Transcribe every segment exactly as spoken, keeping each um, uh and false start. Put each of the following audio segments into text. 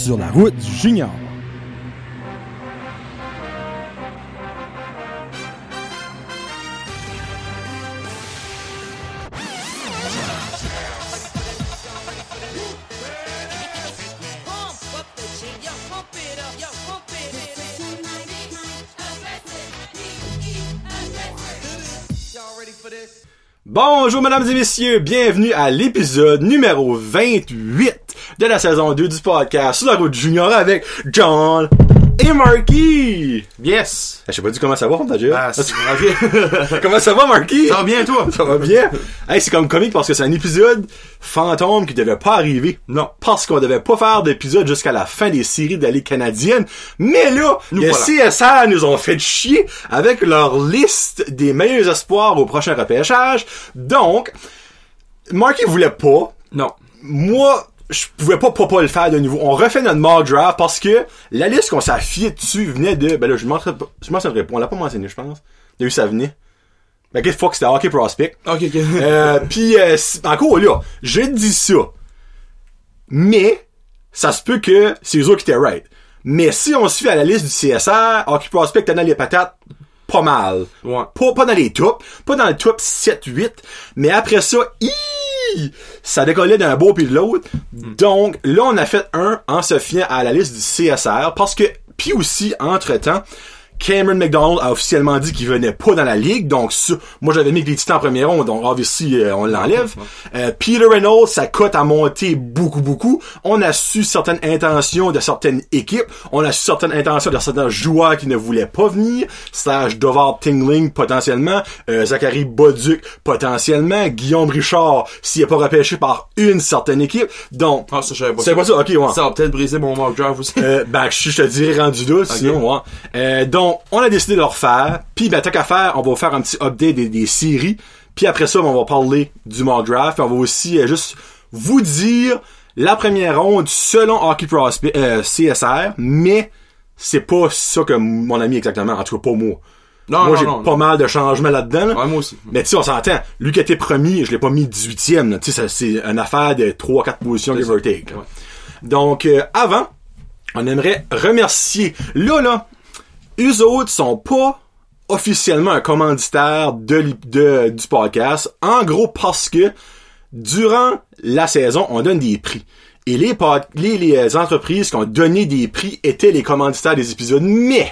sur la route du Junior. Bonjour mesdames et messieurs, bienvenue à l'épisode numéro vingt-huit de la saison deux du podcast sur la route junior avec John et Marky. Yes! Je sais pas du comment ça va, on t'a dit. Ah, c'est bien. Comment ça va, Marky? Ça va bien, toi? Ça va bien. Hey, c'est comme comique parce que c'est un épisode fantôme qui devait pas arriver. Non. Parce qu'on devait pas faire d'épisode jusqu'à la fin des séries de la Ligue canadienne. Mais là, nous les voilà. C S R nous ont fait chier avec leur liste des meilleurs espoirs au prochain repêchage. Donc, Marky voulait pas. Non. Moi, je pouvais pas, pas pas le faire de nouveau. On refait notre mock draft parce que la liste qu'on s'est fié dessus venait de... Ben là, je mentionnerai pas. Je mentionnerai pas. On l'a pas mentionné, je pense. De où ça venait. Ben, qu'est-ce que c'était Hockey Prospect. Ok, ok. euh, pis, euh, encore là, je dis ça. Mais, ça se peut que c'est eux autres qui étaient right. Mais si on se fie à la liste du C S R, Hockey Prospect t'as dans les patates, pas mal. Ouais. Pas, pas dans les tops. Pas dans le top sept huit. Mais après ça, hiiii, ça décollait d'un beau puis de l'autre. Mm. Donc, là, on a fait un en se fiant à la liste du C S R parce que, puis aussi, entre-temps, Cameron McDonald a officiellement dit qu'il venait pas dans la ligue, donc ça, moi j'avais mis les Titans en première ronde, donc obviously euh, on l'enlève. Euh, Peter Reynolds, sa cote a monté beaucoup beaucoup. On a su certaines intentions de certaines équipes, on a su certaines intentions de certains joueurs qui ne voulaient pas venir. Stage Dovar Tingling potentiellement, euh, Zachary Bolduc potentiellement, Guillaume Richard s'il n'est pas repêché par une certaine équipe. Donc, ah, ça, je savais pas c'est ça. pas ça, ok, ouais. Ça va peut-être briser mon mock draft aussi. euh, ben, je, je te dirais rendu là, okay. Sinon, ouais. Euh, donc, on a décidé de le refaire. Puis, ben, tant qu'à faire, on va faire un petit update des, des séries. Puis après ça, on va parler du mock draft. Puis on va aussi euh, juste vous dire la première ronde selon Hockey Prospect, euh, C S R. Mais c'est pas ça que mon ami exactement. En tout cas, pas moi. Non, moi, non, j'ai non, pas non. mal de changements là-dedans. Là. Ouais, moi aussi. Mais tu sais, on s'entend. Lui qui était premier, je l'ai pas mis dix-huitième. Tu sais, c'est une affaire de trois quatre positions give or take. Ouais. Donc, euh, avant, on aimerait remercier. Là, là, eux autres sont pas officiellement un commanditaire de, de, du podcast. En gros, parce que durant la saison, on donne des prix. Et les, les, les entreprises qui ont donné des prix étaient les commanditaires des épisodes. Mais,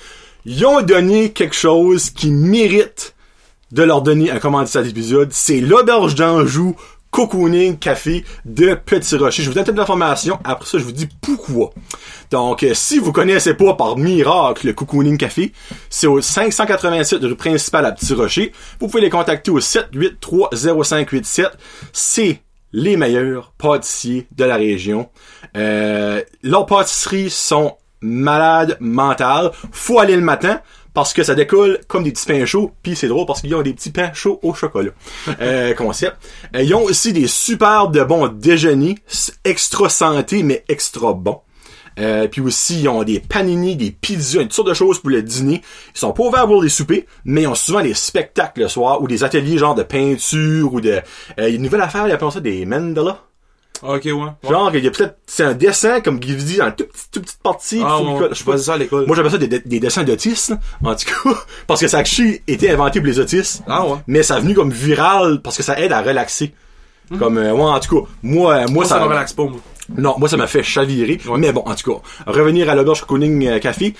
ils ont donné quelque chose qui mérite de leur donner un commanditaire d'épisode. C'est l'Auberge d'Anjou Cocooning Café de Petit Rocher. Je vous donne toute l'information. Après ça, je vous dis pourquoi. Donc, euh, si vous connaissez pas par miracle le Cocooning Café, c'est au cinq cent quatre-vingt-sept rue principale à Petit Rocher. Vous pouvez les contacter au sept huit trois zéro cinq huit sept. C'est les meilleurs pâtissiers de la région. Euh, leurs pâtisseries sont malades mentales. Faut aller le matin. Parce que ça décolle comme des petits pains chauds, puis c'est drôle parce qu'ils ont des petits pains chauds au chocolat. Euh, concept. Euh, ils ont aussi des super de bons déjeuners, extra santé, mais extra bons. Euh, puis aussi, ils ont des panini, des pizzas, une sorte de choses pour le dîner. Ils sont pas ouverts pour les soupers, mais ils ont souvent des spectacles le soir, ou des ateliers genre de peinture, ou de... Euh, une nouvelle affaire, ils appellent ça des mandalas. Ok, ouais. ouais. Genre, il y a peut-être, c'est un dessin, comme Guy dit, dans toute, toute petite partie. Ah, ouais, je sais pas ça à l'école. Moi, j'appelle ça des, des dessins d'autistes, en tout cas. Parce que ça a été inventé pour les autistes. Ah, ouais. Mais ça a venu comme viral, parce que ça aide à relaxer. Mm-hmm. Comme, euh, ouais, en tout cas, moi, moi, moi ça. ça me relaxe pas, moi. Non, moi, ça m'a fait chavirer. Ouais. Mais bon, en tout cas, revenir à l'Auberge Cocooning Café.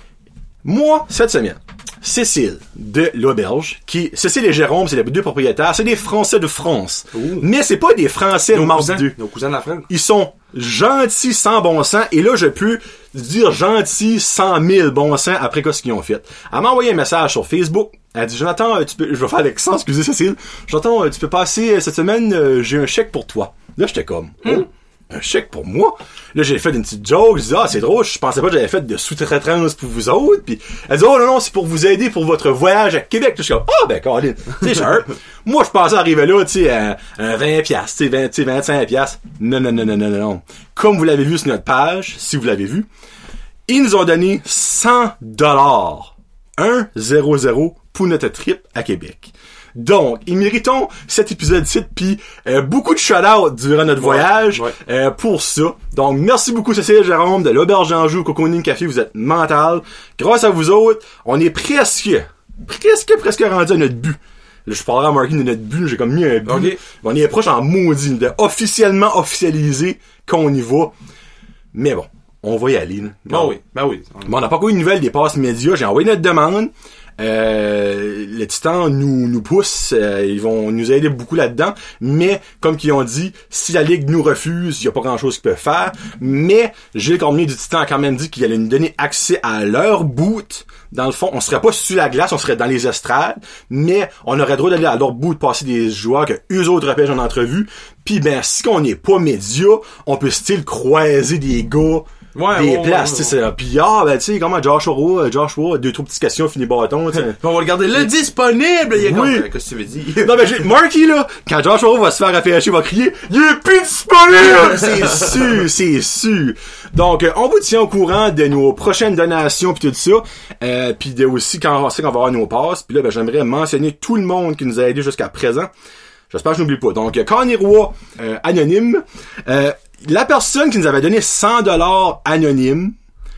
Moi, cette semaine, Cécile de l'Auberge, qui, Cécile et Jérôme, c'est les deux propriétaires, c'est des Français de France. Ooh. Mais c'est pas des Français mordus. Nos cousins de la France. Ils sont gentils sans bon sens, et là, je peux dire gentils cent mille bon sens après quoi ce qu'ils ont fait. Elle m'a envoyé un message sur Facebook. Elle dit, Jonathan, tu peux, je vais faire l'accent, excusez Cécile. Jonathan, tu peux passer cette semaine, euh, j'ai un chèque pour toi. Là, j'étais comme, oh. Hmm. Un chèque pour moi. Là, j'ai fait une petite joke. Je dis, ah, c'est drôle. Je pensais pas que j'avais fait de sous-traitance pour vous autres. Puis, elle dit, oh, non, non, c'est pour vous aider pour votre voyage à Québec. Je suis comme, ah, oh, ben, Colin. Tu sais, sharp. Moi, je pensais arriver là, tu sais, à un vingt piastres, tu sais, vingt, tu sais, vingt-cinq piastres. Non, non, non, non, non, non. Comme vous l'avez vu sur notre page, si vous l'avez vu, ils nous ont donné cent dollars. un zéro zéro pour notre trip à Québec. Donc, ils méritons cet épisode-ci, puis euh, beaucoup de shout-out durant notre Ouais, voyage ouais. Euh, pour ça. Donc, merci beaucoup Cécile Jérôme de l'Auberge d'Anjou, Cocooning Café, vous êtes mental. Grâce à vous autres, on est presque, presque, presque rendu à notre but. Là, je parlerai à Marky de notre but, j'ai comme mis un but. Okay. On est proche en maudit, de officiellement officialiser qu'on y va. Mais bon, on va y aller. Là. Ben oui, ben oui. Bon, on n'a pas eu de nouvelles des passes médias. J'ai envoyé notre demande. Euh, le Titan nous nous pousse. Euh, ils vont nous aider beaucoup là-dedans. Mais, comme qu'ils ont dit, si la Ligue nous refuse, il n'y a pas grand-chose qu'ils peuvent faire. Mais, Gilles Cormier du Titan a quand même dit qu'il allait nous donner accès à leur boot. Dans le fond, on serait pas sur la glace, on serait dans les estrades. Mais, on aurait le droit d'aller à leur boot, passer des joueurs que eux autres repêchent en entrevue. Puis, ben, si on n'est pas média, on peut style croiser des gars... Ouais, des ouais, places, ouais, tu sais, puis ah, ben, tu sais, comment Joshua, Joshua, deux, trois petites questions, fini bâton, tu sais. On va regarder le disponible, il est comme, Oui. qu'est-ce que tu veux dire? Non, ben, j'ai, Marky, là, quand Joshua va se faire affacher, il va crier, il est plus disponible! C'est sûr, c'est sûr. Donc, euh, on vous tient au courant de nos prochaines donations pis tout ça, euh, pis de aussi quand on sait qu'on va avoir nos passes, pis là, ben, j'aimerais mentionner tout le monde qui nous a aidés jusqu'à présent. J'espère que je n'oublie pas. Donc, Connie Roy, euh, anonyme, euh, la personne qui nous avait donné cent dollars anonyme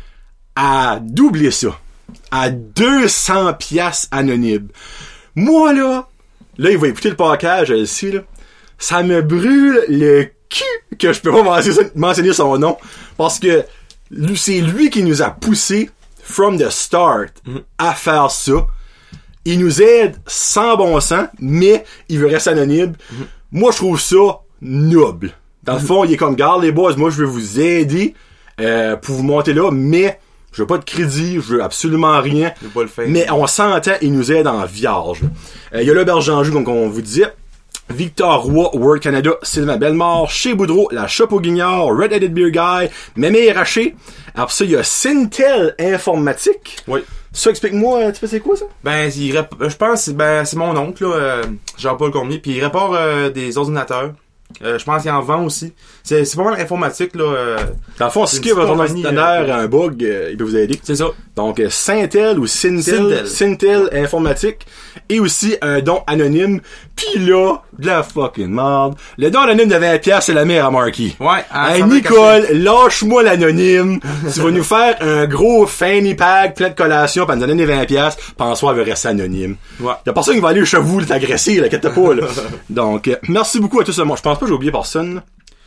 a doublé ça à deux cents piastres anonyme. Moi, là, là, il va écouter le podcast, je le sais, là, ça me brûle le cul que je peux pas mentionner, mentionner son nom parce que lui, c'est lui qui nous a poussé from the start mm-hmm. à faire ça. Il nous aide sans bon sens, mais il veut rester anonyme. Mm-hmm. Moi, je trouve ça noble. Dans le fond, il est comme, garde les boys, moi je veux vous aider euh, pour vous monter là, mais je veux pas de crédit, je veux absolument rien. Je veux pas le faire. Mais on s'entend, il nous aide en vierge. Euh, il y a l'Auberge d'Anjou, comme on vous disait. Victor Roy, World Canada, Sylvain Bellemare, Chez Boudreau, La Chope au Guignard, Red Headed Beer Guy, Mémé Raché. Alors ça, il y a Sintel Informatique. Oui. Ça, explique-moi, tu sais c'est quoi ça? Ben, il rép... je pense, ben, c'est mon oncle, là, euh, Jean-Paul Cormier, puis il répare euh, des ordinateurs. Euh, je pense qu'il en vend aussi. C'est, c'est pas mal informatique, là. Euh, Dans le fond, si qui votre ordinateur a un bug, euh, il peut vous aider. C'est ça. Donc, euh, Sintel ou Sintel, Sintel. Sintel Informatique. Et aussi un don anonyme. Pis là, de la fucking merde. Le don anonyme de vingt piastres, c'est la mère à Marky. Ouais. Hey, Nicole, lâche-moi l'anonyme. Tu vas nous faire un gros fanny pack, plein de collations, pis nous donner vingt piastres. Pense-toi, elle veut rester anonyme. Ouais. Y'a personne qui va aller chez vous t'agresser, là, inquiète pas, là. Donc, euh, merci beaucoup à tous. Moi, je pense pas que j'ai oublié personne.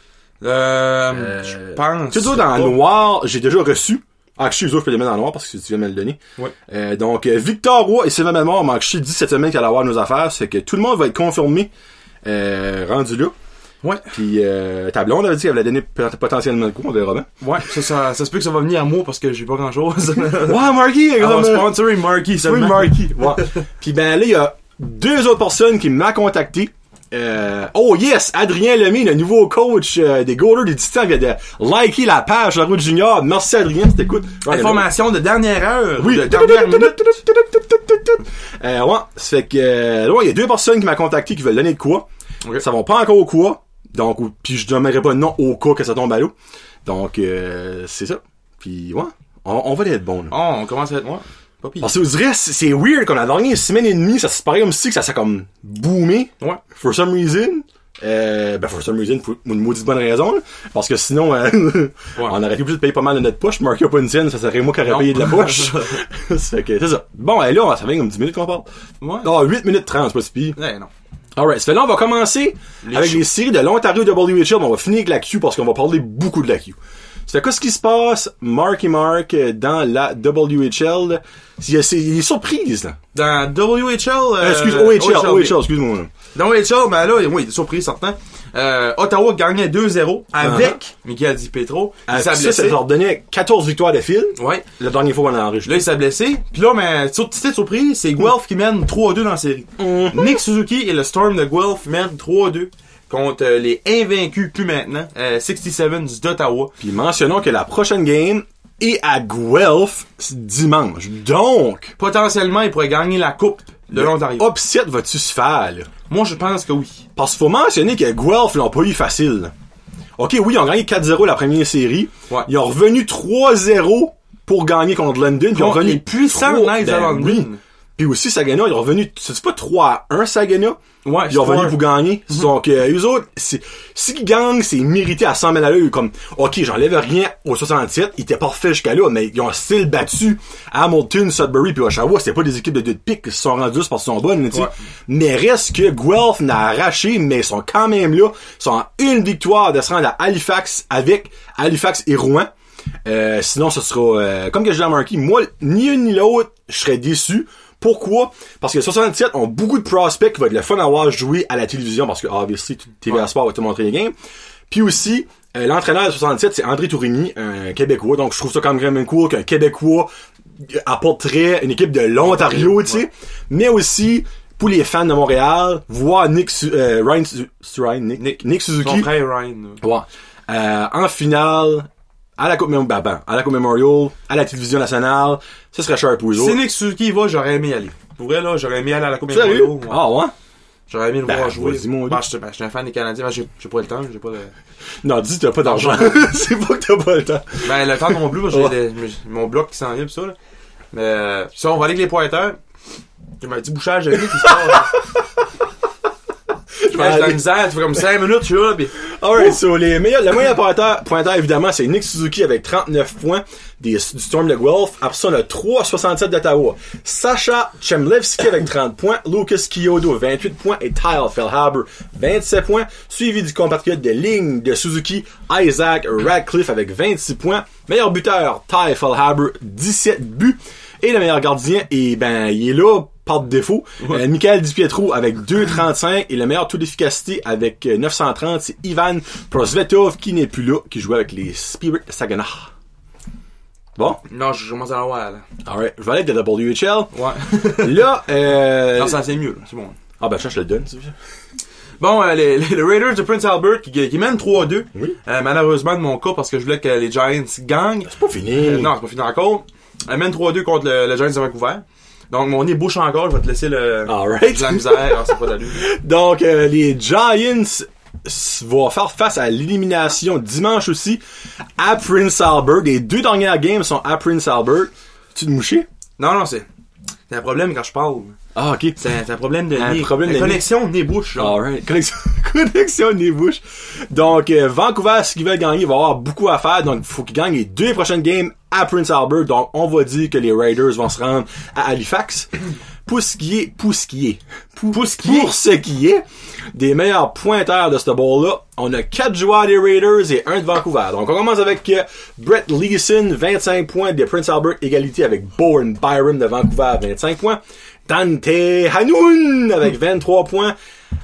Euh, Euh, je pense. Tu sais, dans le noir, j'ai déjà reçu. Ah, je suis je peux les mettre dans le noir parce que tu viens de me le donner. Ouais. Euh, donc, euh, Victor Roy et Sylvain Bellemare m'ont dit cette semaine qu'il allait avoir nos affaires. C'est que tout le monde va être confirmé, euh, rendu là. Ouais. Puis, euh, ta blonde avait dit qu'elle allait donner potentiellement le coup, on verra bien. Ouais, ça, ça, ça se peut que ça va venir à moi parce que j'ai pas grand chose. Ouais, Marky! On va sponsorer Marky, Oui, seulement. Marky. Ouais. Puis ben là, il y a deux autres personnes qui m'ont contacté. Euh, oh yes, Adrien Lemay, le nouveau coach euh, des Goalers des Titans, vient de liker la page de la route junior. Merci Adrien, si t'écoutes. Information de dernière heure. Oui. De dernière minute. Euh, ouais, ça fait que euh, ouais, il y a deux personnes qui m'ont contacté qui veulent donner de quoi. Okay. Ça va pas encore au quoi. Donc, puis je donnerai pas de nom au cas que ça tombe à l'eau. Donc, euh, c'est ça. Puis ouais, on, on va être bon. Là. Oh, on commence à être moi. Pas pire. Parce que vous direz, c'est, c'est weird, comme la dernière semaine et demie, ça se paraît comme si que ça s'est comme boomé. Ouais. For some reason. Euh, ben, for some reason, pour une maudite bonne raison, là. Parce que sinon, euh, ouais. on aurait été obligé de payer pas mal de notre poche. Marqué pas une scène, ça serait moi qui aurais payé de la poche. Ça fait que, c'est ça. Bon, et là, ça fait comme dix minutes qu'on parle. Ouais. Non, huit minutes trente, c'est pas si pire. Ouais, non. Alright, ça fait là, on va commencer Les avec shows. les séries de l'Ontario W H L, mais on va finir avec la Q parce qu'on va parler beaucoup de la Q. C'est quoi ce qui se passe, Marky Mark, dans la W H L? Il y a, c'est, il y a des surprises, là. Dans W H L, euh, Euh, excuse, O H L, O H L, excuse-moi. là. Dans O H L, ben là, oui, surprise, certain. Euh, Ottawa gagnait deux zéro avec uh-huh. Michael Di Pietro. Il Euh, s'est ça, blessé. ça leur donnait quatorze victoires de fil. Ouais. La dernière fois qu'on a enregistré. Là, il s'est blessé. Puis là, mais, sur petite surprise, c'est Guelph qui mène trois à deux dans la série. Mm-hmm. Nick Suzuki et le Storm de Guelph mènent trois à deux contre euh, les invaincus plus maintenant, euh, soixante-dix-sept d'Ottawa. Puis mentionnons que la prochaine game est à Guelph dimanche. Donc, Potentiellement, ils pourraient gagner la coupe de l'Ontario. upset va-tu se faire, là? Moi, je pense que oui. Parce qu'il faut mentionner que Guelph l'ont pas eu facile. là. Ok, oui, ils ont gagné quatre zéro la première série. Ouais. Ils ont revenu trois zéro pour gagner contre London. Puis ils ont Contre revenu les puissants trois- Knights de ben London. oui. Puis aussi, Sagana, ils sont revenus, c'est pas trois à un, Sagana. Ouais, ils sont revenus pour gagner. Mm-hmm. Donc, euh, eux autres, c'est, si ils gagnent, c'est mérité à cent mille à l'heure. Comme, ok, j'enlève rien au soixante-sept, ils étaient parfaits jusqu'à là, mais ils ont still battu Hamilton, Sudbury puis Oshawa. C'était pas des équipes de deux de pique qui se sont rendues parce qu'ils sont bonnes, tu sais. Ouais. Mais reste que Guelph n'a arraché, mais ils sont quand même là. Ils sont en une victoire de se rendre à Halifax avec Halifax et Rouen. Euh, sinon, ce sera, euh, comme que je l'ai remarqué, moi, ni une ni l'autre, je serais déçu. Pourquoi? Parce que les soixante-dix-sept ont beaucoup de prospects qui vont être le fun à voir jouer à la télévision parce que, obviously, T V A Sport va te montrer les games. Puis aussi, euh, l'entraîneur de soixante-dix-sept, c'est André Tourigny, un Québécois. Donc, je trouve ça quand même cool qu'un Québécois apporterait une équipe de l'Ontario, tu sais. Ouais. Mais aussi, pour les fans de Montréal, voir Nick, euh, Ryan, Ryan Nick, Nick, Nick Suzuki. Son frère Ryan. Ouais. Euh, en finale, à la Coupe Memorial, ben, à la Coupe Memorial, à la télévision nationale, ce serait cher pour eux autres. Si Nick Suzuki y va, j'aurais aimé y aller. Pour vrai, là, j'aurais aimé aller à la Coupe Memorial. Ouais. Ah ouais? J'aurais aimé le ben, voir jouer. Mon ben, je suis un fan des Canadiens, ben, j'ai, j'ai pas le temps, j'ai pas le... Non, dis t'as pas d'argent. C'est pas que t'as pas le temps. Ben, le temps non plus, j'ai ouais. des, mon bloc qui s'en vient pis ça, là. Mais, euh, ça, on va aller avec les pointeurs. J'ai un petit bouchage de vie qui se passe. Je mange de la misère, tu fais comme cinq minutes, tu vois, pis... Alright, so, les meilleurs, le meilleur pointeur, pointeur, évidemment, c'est Nick Suzuki avec trente-neuf points des, du Storm de Guelph. Après ça, on a trois soixante-sept d'Ottawa. Sacha Chemlevski avec trente points. Lucas Kyodo, vingt-huit points. Et Kyle Feilhaber, vingt-sept points. Suivi du compatriote de ligne de Suzuki, Isaac Radcliffe avec vingt-six points. Meilleur buteur, Kyle Feilhaber, dix-sept buts. Et le meilleur gardien, et ben, il est là, par défaut. Ouais. Euh, Michael DiPietro avec deux trente-cinq et le meilleur taux d'efficacité avec euh, neuf cent trente, c'est Ivan Prosvetov qui n'est plus là, qui jouait avec les Spirit Sagana. Bon? Non, je commence à l'avoir, là. Alright, je vais aller avec le W H L. Ouais. Là, euh... Non, ça c'est mieux, là. C'est bon. Ah ben ça, je te le donne, c'est bien. Bon, euh, les, les Raiders de Prince Albert qui, qui mènent trois à deux. Oui. Euh, malheureusement, de mon cas, parce que je voulais que les Giants gagnent. C'est pas fini. Euh, non, c'est pas fini encore. Elles mènent trois à deux contre le, le Giants de Vancouver. Donc, mon nez bouche encore, je vais te laisser le... Alright. La misère, alors c'est pas d'allure. Donc, euh, les Giants vont faire face à l'élimination dimanche aussi à Prince Albert. Les deux dernières games sont à Prince Albert. Tu te mouché? Non, non, c'est... C'est un problème quand je parle. Ah, ok. C'est un, c'est un problème de un nez. Problème une de connexion nez-bouche. Alright. Connexion, connexion nez-bouche. Donc, euh, Vancouver, s'ils veulent gagner, va avoir beaucoup à faire. Donc, il faut qu'ils gagnent les deux prochaines games à Prince Albert. Donc, on va dire que les Raiders vont se rendre à Halifax. Pour ce qui est, pour ce qui est, pour, pour, ce, qui pour est. ce qui est des meilleurs pointeurs de ce ball-là, on a quatre joueurs des Raiders et un de Vancouver. Donc, on commence avec euh, Brett Leeson, vingt-cinq points de Prince Albert, égalité avec Bowen Byram de Vancouver, vingt-cinq points. Dante Hanoun avec vingt-trois points.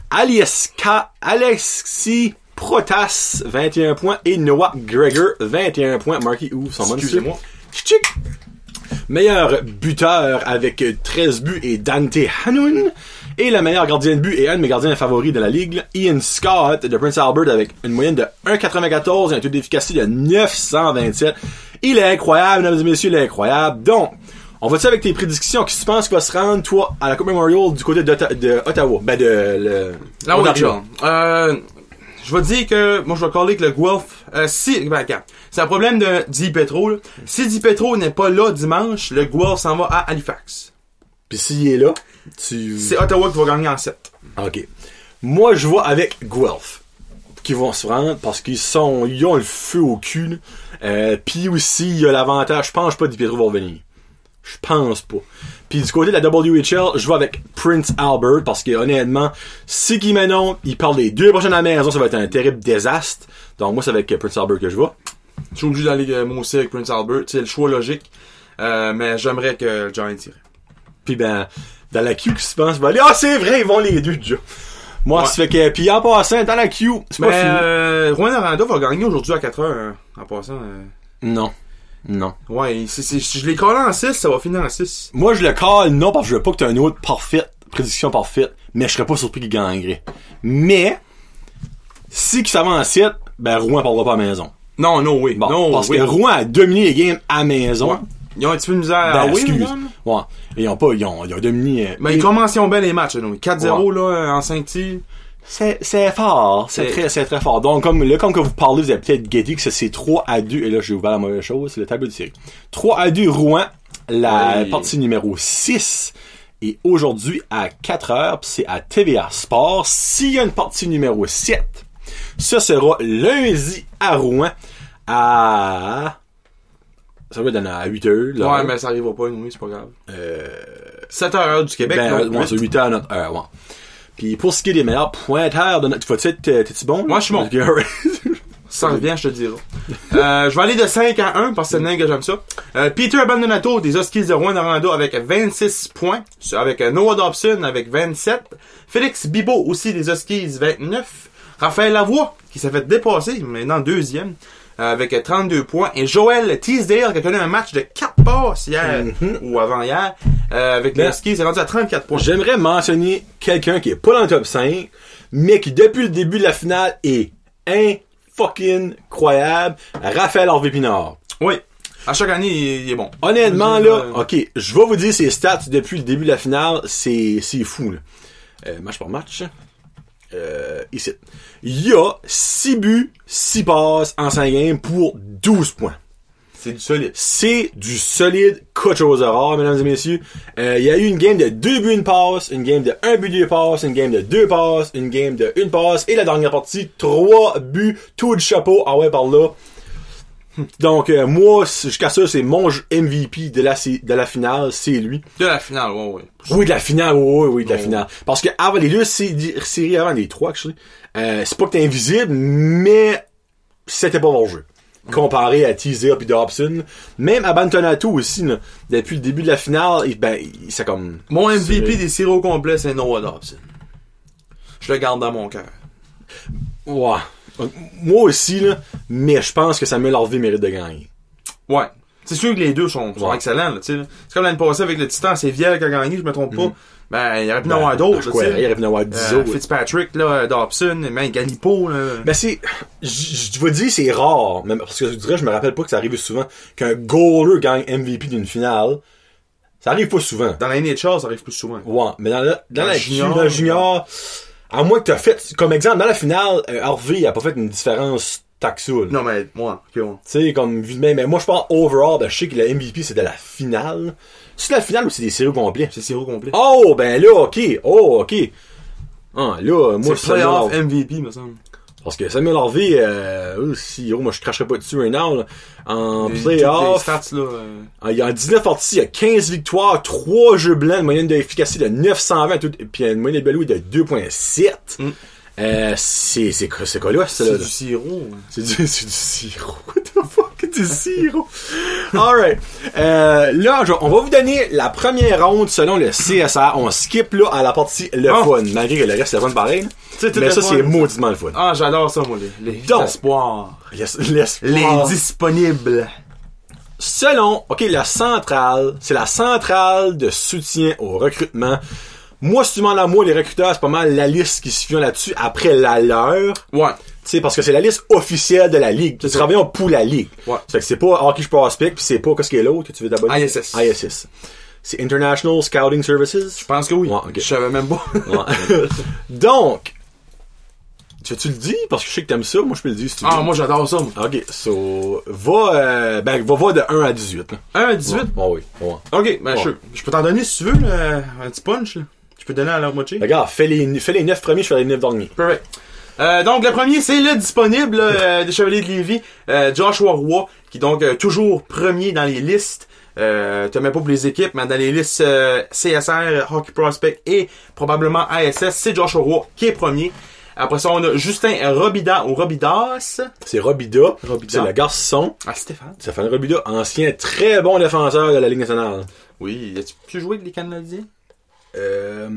Alieska, Alexis Protas, vingt et un points. Et Noah Gregor, vingt et un points. Marqué où son nom? Excusez-moi. Tchic. Meilleur buteur avec treize buts et Dante Hanoun. Et le meilleur gardien de but et un de mes gardiens favoris de la ligue, Ian Scott de Prince Albert avec une moyenne de un virgule quatre-vingt-quatorze et un taux d'efficacité de neuf cent vingt-sept. Il est incroyable, mesdames et messieurs, il est incroyable. Donc, on va-tu avec tes prédictions? Qui tu penses qu'il va se rendre, toi, à la Coupe Memorial du côté d'Ottawa? Ben, de le... Là, on euh, je vais dire que, moi, je vais caller que le Guelph, euh, si, ben, regarde, c'est un problème de DiPietro, là. Si DiPietro n'est pas là dimanche, le Guelph s'en va à Halifax. Pis s'il est là, tu... C'est Ottawa qui va gagner en sept. Ok. Moi, je vois avec Guelph, qui vont se rendre, parce qu'ils sont, ils ont le feu au cul, là. Euh, pis aussi, il y a l'avantage, je pense pas que DiPietro va revenir. Je pense pas. Puis du côté de la W H L, je vais avec Prince Albert parce que honnêtement, si Guy Manon, il parle des deux prochaines à la maison, ça va être un terrible désastre. Donc moi, c'est avec Prince Albert que je vais. Je suis obligé d'aller euh, moi aussi avec Prince Albert. C'est le choix logique. Euh, mais j'aimerais que le Giants irait. Puis ben, dans la queue, qui se pense, va aller. Ah, c'est vrai, ils vont les deux déjà. Moi, ça ouais. fait que. Puis en passant, dans la queue, c'est pas fini. Euh, Rouen Aranda va gagner aujourd'hui à quatre heures. Hein, en passant. Euh... Non. Non. Ouais, c'est, c'est, je les colle en six, ça va finir en six. Moi, je le colle, non, parce que je veux pas que tu aies une autre parfaite, prédiction parfaite, mais je serais pas surpris qu'il gagnerait. Mais, si qu'il s'avance en sept, ben, Rouen parlera pas à la maison. Non, non, oui. Bon, non, parce oui. que Rouen a dominé les games à la maison. Ouais. Ils ont un petit peu de misère ben, à oui, excuse. Ouais. Ils ont pas, ils ont, ils ont dominé. Mais ils commencent bien les matchs, là. quatre zéro, ouais. Là, en cinq tirs. C'est, c'est fort. C'est, c'est très, c'est très fort. Donc, comme, là, comme que vous parlez, vous avez peut-être guetté que c'est trois à deux. Et là, j'ai ouvert la mauvaise chose. C'est le tableau de série. trois à deux Rouen. La ouais. partie numéro six. Et aujourd'hui, à quatre heures, pis c'est à T V A Sport, s'il y a une partie numéro sept, ce sera lundi à Rouen, à... Ça va être à huit heures. Là. Ouais, mais ça arrivera pas, oui, c'est pas grave. Euh... sept heures du Québec. Ben, ouais, c'est huit heures à notre heure, ouais. Puis pour ce qui est des meilleurs pointeurs de notre... Faut-tu être... T'es-tu bon? Moi, je suis bon. Ça revient, je te dirai. euh, je vais aller de cinq à un, parce que c'est le que j'aime ça. Euh, Peter Abandonato, des Huskies de Rouen-Noranda, avec vingt-six points. Avec Noah Dobson, avec vingt-sept. Félix Bibeau, aussi des Huskies, vingt-neuf. Raphaël Lavoie, qui s'est fait dépasser, maintenant deuxième, euh, avec trente-deux points. Et Joel Teasdale, qui a connu un match de quatre passes hier, mm-hmm. ou avant-hier, euh, avec les Huskies, c'est rendu à trente-quatre points. J'aimerais mentionner quelqu'un qui est pas dans le top cinq, mais qui, depuis le début de la finale, est un fucking incroyable. Raphaël Harvey-Pinard. Oui. À chaque année, il est bon. Honnêtement, là, euh... ok, je vais vous dire ses stats depuis le début de la finale, c'est, c'est fou, là. Euh, match par match. Euh, ici. Il y a six buts, six passes en cinq games pour douze points. C'est du solide. C'est du solide, quelque chose de rare, mesdames et messieurs. Euh, il y a eu une game de deux buts, une passe, une game de un but, deux passes, une game de deux passes, une game de une passe, et la dernière partie, trois buts, tout du chapeau, ah ouais, par là. Donc, euh, moi, jusqu'à ça, c'est mon M V P de la, de la finale, c'est lui. De la finale, ouais, ouais. Oui, de la finale, oui, oui, oui, de la oh. finale. Parce que avant les deux séries avant les trois, que je sais, euh, c'est pas que t'es invisible, mais c'était pas hors jeu. Comparé à Teaser puis Dobson. Même à Abandonato aussi, là, depuis le début de la finale, il, ben, il, c'est comme... Mon M V P des séries au complet, c'est Noah Dobson. Je le garde dans mon cœur. Ouais. Moi aussi, là, mais je pense que Samuel Harvey mérite de gagner. Ouais. C'est sûr que les deux sont, sont ouais. excellents, là, tu sais. C'est comme l'année passée avec le Titan, c'est Viel qui a gagné, je me trompe pas. Mm-hmm. Ben, il aurait pu en avoir d'autres, tu sais. Il aurait pu en avoir dix euh, autres. Fitzpatrick, là, Dobson, ben, Galipo, là. Ben, c'est, je vous dis, c'est rare, même, parce que je dirais, je me rappelle pas que ça arrive souvent, qu'un goaler gagne M V P d'une finale. Ça arrive pas souvent. Dans la N H L, ça arrive plus souvent. Ouais, mais dans la, dans, dans la junior, dans junior, à moins que t'as fait, comme exemple, dans la finale, euh, Harvey a pas fait une différence taxule. Non, mais, moi, ok, ouais. Tu sais, comme, mais, mais moi, je parle overall, ben, je sais que le M V P, c'est de la finale. C'est la finale ou c'est des séries complets? C'est séries complets. Oh, ben là, ok. Oh, ok. Ah, là, moi, c'est playoff M V P, me semble. Parce que Samuel Harvey, euh, si, oh, moi, je cracherais pas dessus un an, là. En playoff. Stats, là, euh... Il y a dix-neuf parties, il y a quinze victoires, trois jeux blancs, une moyenne d'efficacité de neuf cent vingt, tout, puis une moyenne de Bellouis de deux virgule sept. Mm. Euh, c'est, c'est, c'est quoi là, ça, là? C'est du sirop. C'est du, c'est du sirop. What the fuck, du sirop? Alright. Euh, là, je, on va vous donner la première ronde selon le C S R. On skip, là, à la partie le oh. fun. Malgré que le reste, c'est le fun pareil. Mais ça, fun. C'est mauditement le fun. Ah, j'adore ça, moi, les, les Donc, l'espoir. l'espoir. Les disponibles. Selon, ok, la centrale, c'est la centrale de soutien au recrutement. Moi, si tu demandes à moi, les recruteurs, c'est pas mal la liste qui se fie là-dessus après la leur. Ouais. Tu sais, parce que c'est la liste officielle de la Ligue. Tu travailles pour la Ligue. Ouais. C'est que c'est pas Hockey Prospect, pis c'est pas, qu'est-ce qu'il y a l'autre que tu veux d'abord? I S S. I S S. C'est International Scouting Services? Je pense que oui. Ouais, okay. Je savais même pas. Ouais. Donc, tu tu le dis? Parce que je sais que t'aimes ça. Moi, je peux le dire si tu veux. Ah, moi, j'adore ça. Moi. Ok, so, va, euh, ben, va voir de un à dix-huit, là. un à dix-huit? Ouais, ouais, oui. Ouais. Ok, ben, ouais. je, je peux t'en donner si tu veux, là, un petit punch, là. Je peux te donner à leur moitié. Regarde, fais les, fais les neuf premiers, je fais les neuf derniers. Perfect. Euh, donc, le premier, c'est le disponible euh, des Chevaliers de Lévis, euh, Joshua Roy, qui est donc euh, toujours premier dans les listes. Euh, te mets pas pour les équipes, mais dans les listes euh, C S R, Hockey Prospect et probablement I S S, c'est Joshua Roy qui est premier. Après ça, on a Justin Robida ou Robidas. C'est Robida. Robida. C'est le garçon. Ah, Stéphane. Stéphane Robida, ancien très bon défenseur de la Ligue nationale. Oui, as-tu pu jouer avec les Canadiens? Euh...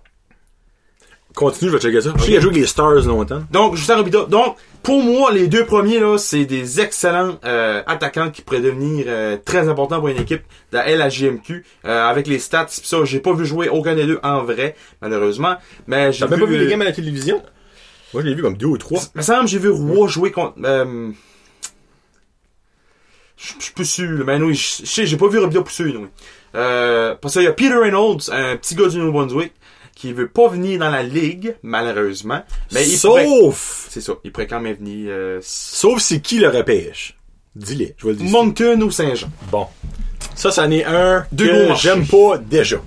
Continue, je vais checker ça. Je sais qu'il a joué avec les Stars longtemps. Donc, Justin Robida. Donc, pour moi, les deux premiers, là, c'est des excellents euh, attaquants qui pourraient devenir euh, très importants pour une équipe de la L A J M Q. Euh, avec les stats, pis ça, j'ai pas vu jouer aucun des deux en vrai, malheureusement. Mais j'ai T'as vu, même pas vu euh, les games à la télévision? Moi, je l'ai vu comme deux ou trois. Il me semble que j'ai vu Roy jouer contre... Euh, je suis plus sûr, mais oui, je sais, j'ai pas vu Robida pousser, oui. Euh, parce qu'il y a Peter Reynolds, un petit gars du Nouveau-Brunswick, qui veut pas venir dans la ligue, malheureusement. Mais il Sauf! Pourrait, c'est ça, il pourrait quand même venir... Euh, Sauf c'est qui le repêche? Dis-le, je vais le dire. Moncton ou Saint-Jean. Bon. Ça, ça en est un Deux que j'aime pas déjà.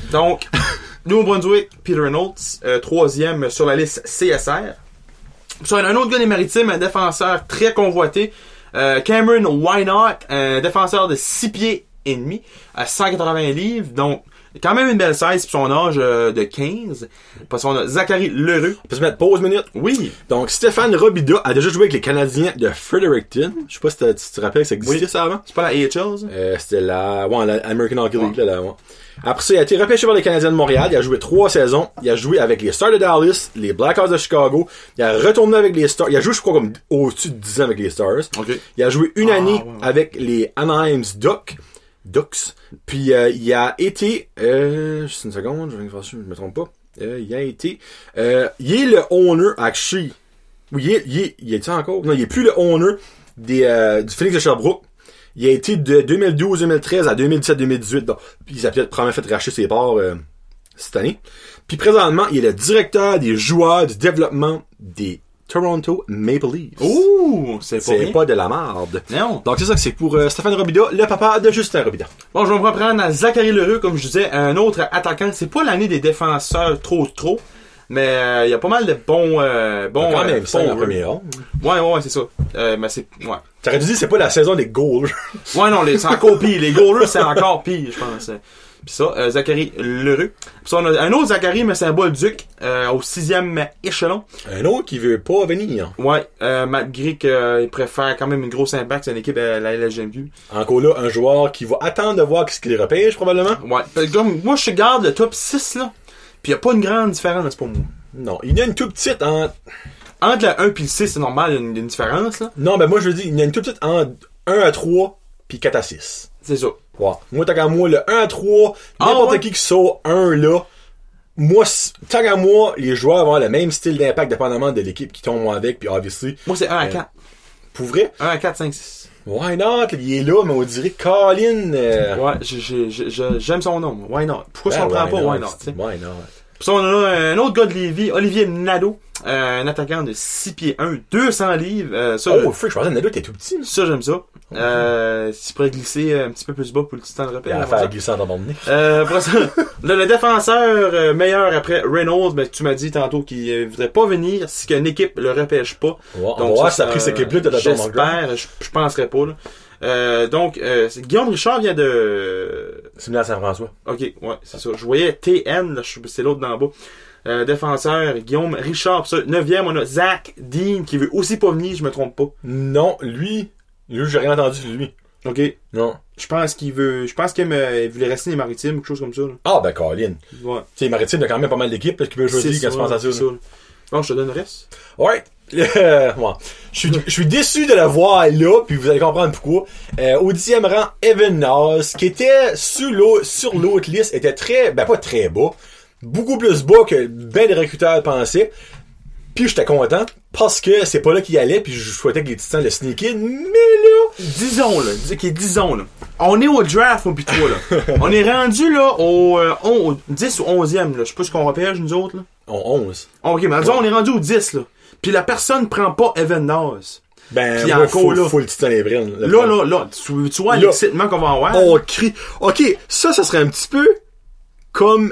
Donc, Nouveau-Brunswick, Peter Reynolds, euh, troisième sur la liste C S R. Puis un autre gars des Maritimes, un défenseur très convoité, euh, Cameron Wynot, un défenseur de six pieds et demi, à cent quatre-vingts livres, donc quand même une belle size pour son âge euh, de quinze. Parce qu'on a Zachary L'Heureux. On peut se mettre pause minute? Oui. Donc, Stéphane Robida a déjà joué avec les Canadiens de Fredericton. Je sais pas si, si tu te rappelles que ça existait, oui. Ça, avant? C'est pas la A H L, ça? Euh, c'était la, ouais, la American Hockey League, ouais. Là, là, ouais. Après ça, il a été repêché par les Canadiens de Montréal. Il a joué trois saisons. Il a joué avec les Stars de Dallas, les Blackhawks de Chicago. Il a retourné avec les Stars. Il a joué, je crois, comme au-dessus de dix ans avec les Stars. Okay. Il a joué une ah, année ouais, ouais. avec les Anaheim Ducks. Ducks. Puis euh, il a été... Euh, juste une seconde, je vais faire ça, je me trompe pas. Euh, il a été... Euh, il est le owner, actually. Oui, il est... Il est, il est encore? Non, il est plus le owner des, euh, du Phoenix de Sherbrooke. Il a été de deux mille douze deux mille treize à deux mille dix-sept deux mille dix-huit. Donc, puis il a peut-être probablement fait racheter ses parts euh, cette année. Puis présentement, il est le directeur des joueurs du développement des Toronto Maple Leafs. Ouh, c'est pas C'est rien. pas de la merde. Non. Donc c'est ça que c'est pour euh, Stéphane Robida, le papa de Justin Robida. Bon, je vais me reprendre à Zachary L'Heureux, comme je disais, un autre attaquant. C'est pas l'année des défenseurs trop trop, mais il euh, y a pas mal de bons euh, bons quand même euh, ça bons la première ronde. Ouais, ouais, ouais, c'est ça. Euh, mais c'est ouais. T'aurais dû dire c'est pas la saison des goals. Ouais, non, les, c'est encore pire. Les goalers, c'est encore pire, je pense. Pis ça, euh, Zachary L'Heureux. Pis ça, on a un autre Zachary, mais c'est un Bolduc, euh, au sixième échelon. Un autre qui veut pas venir. Ouais, euh, malgré qu'il euh, préfère quand même une grosse impact sur une équipe à la L H G M Q. Encore là, un joueur qui va attendre de voir ce qu'il repêche, probablement. Ouais. Fait que, comme, moi, je garde le top six, là. Pis y a pas une grande différence pour moi. Non, il y a une toute petite en... Entre le un pis le six, c'est normal, il y a une, une différence, là. Non, ben moi, je veux dire, il y a une toute petite en un à trois puis quatre à six. C'est ça. Ouais. Moi, tant qu'à moi, le un à trois, n'importe ah, ouais. qui qui sort un là, moi, tant qu'à moi, les joueurs vont avoir le même style d'impact dépendamment de l'équipe qui tombe avec, puis obviously. Moi, c'est un à euh, quatre. Pour vrai? un à quatre, cinq, six. Why not? Il est là, mais on dirait Colin. Euh... Ouais, j'ai, j'ai, j'ai, j'aime son nom. Why not? Pourquoi ben, ça ne prend pas? Why not? T'sais? Why not? Puis ça, on a un autre gars de Lévis, Olivier Nadeau, euh, un attaquant de six pieds un, deux cents livres. Euh, ça, oh, freak, je pensais que Nadeau était tout petit. Ça, j'aime ça. Okay. Euh, s'il pourrait glisser un petit peu plus bas pour le petit temps de repère. Il va faire glisser dans mon nez. Euh, après ça, le, le défenseur euh, meilleur après Reynolds, ben, tu m'as dit tantôt qu'il euh, voudrait pas venir si qu'une équipe le repêche pas. Ouais, donc, ça, ça a pris cette équipe-là de la j'espère, je, je penserais pas, là. Euh, donc, euh, Guillaume Richard vient de... C'est venu à Saint-François. Ok, ouais, c'est ça. Je voyais T N, là, c'est l'autre d'en bas. Euh, défenseur, Guillaume Richard. Pis ça, neuvième, on a Zach Dean, qui veut aussi pas venir, je me trompe pas. Non, lui, lui, j'ai rien entendu de lui. Ok. Non. Je pense qu'il veut, je pense qu'il me, il voulait rester les Maritimes ou quelque chose comme ça, là. Ah, ben, Colin. Ouais. Tu sais, les Maritimes, il y a quand même pas mal d'équipes, parce qu'il peut choisir quand tu penses à ça. ça. Bon, je te donne le reste. Ouais. Euh, ouais. Je suis, je suis déçu de la voir là, puis vous allez comprendre pourquoi. Euh, au dixième rang, Evan Naz, qui était sur l'autre, sur l'autre liste, était très, ben pas très bas, beaucoup plus bas que ben des recruteurs pensaient. Puis j'étais content, parce que c'est pas là qu'il allait, puis je souhaitais que les Titans le sneak in, mais là... Disons, là, okay, disons, là. On est au draft, moi pis toi, là. On est rendu, là, au, euh, on, au dix ou onzième, là. Je sais pas ce qu'on repère, nous autres, là. Au onze. Ok, mais disons, on est rendu au dix, là. Pis la personne prend pas Evan Naz. Ben, pis moi, encore, faut, là. faut le Titan Evren. Là, là, là, tu, tu vois là, l'excitement qu'on va avoir. On crie. Ok, ça, ça serait un petit peu comme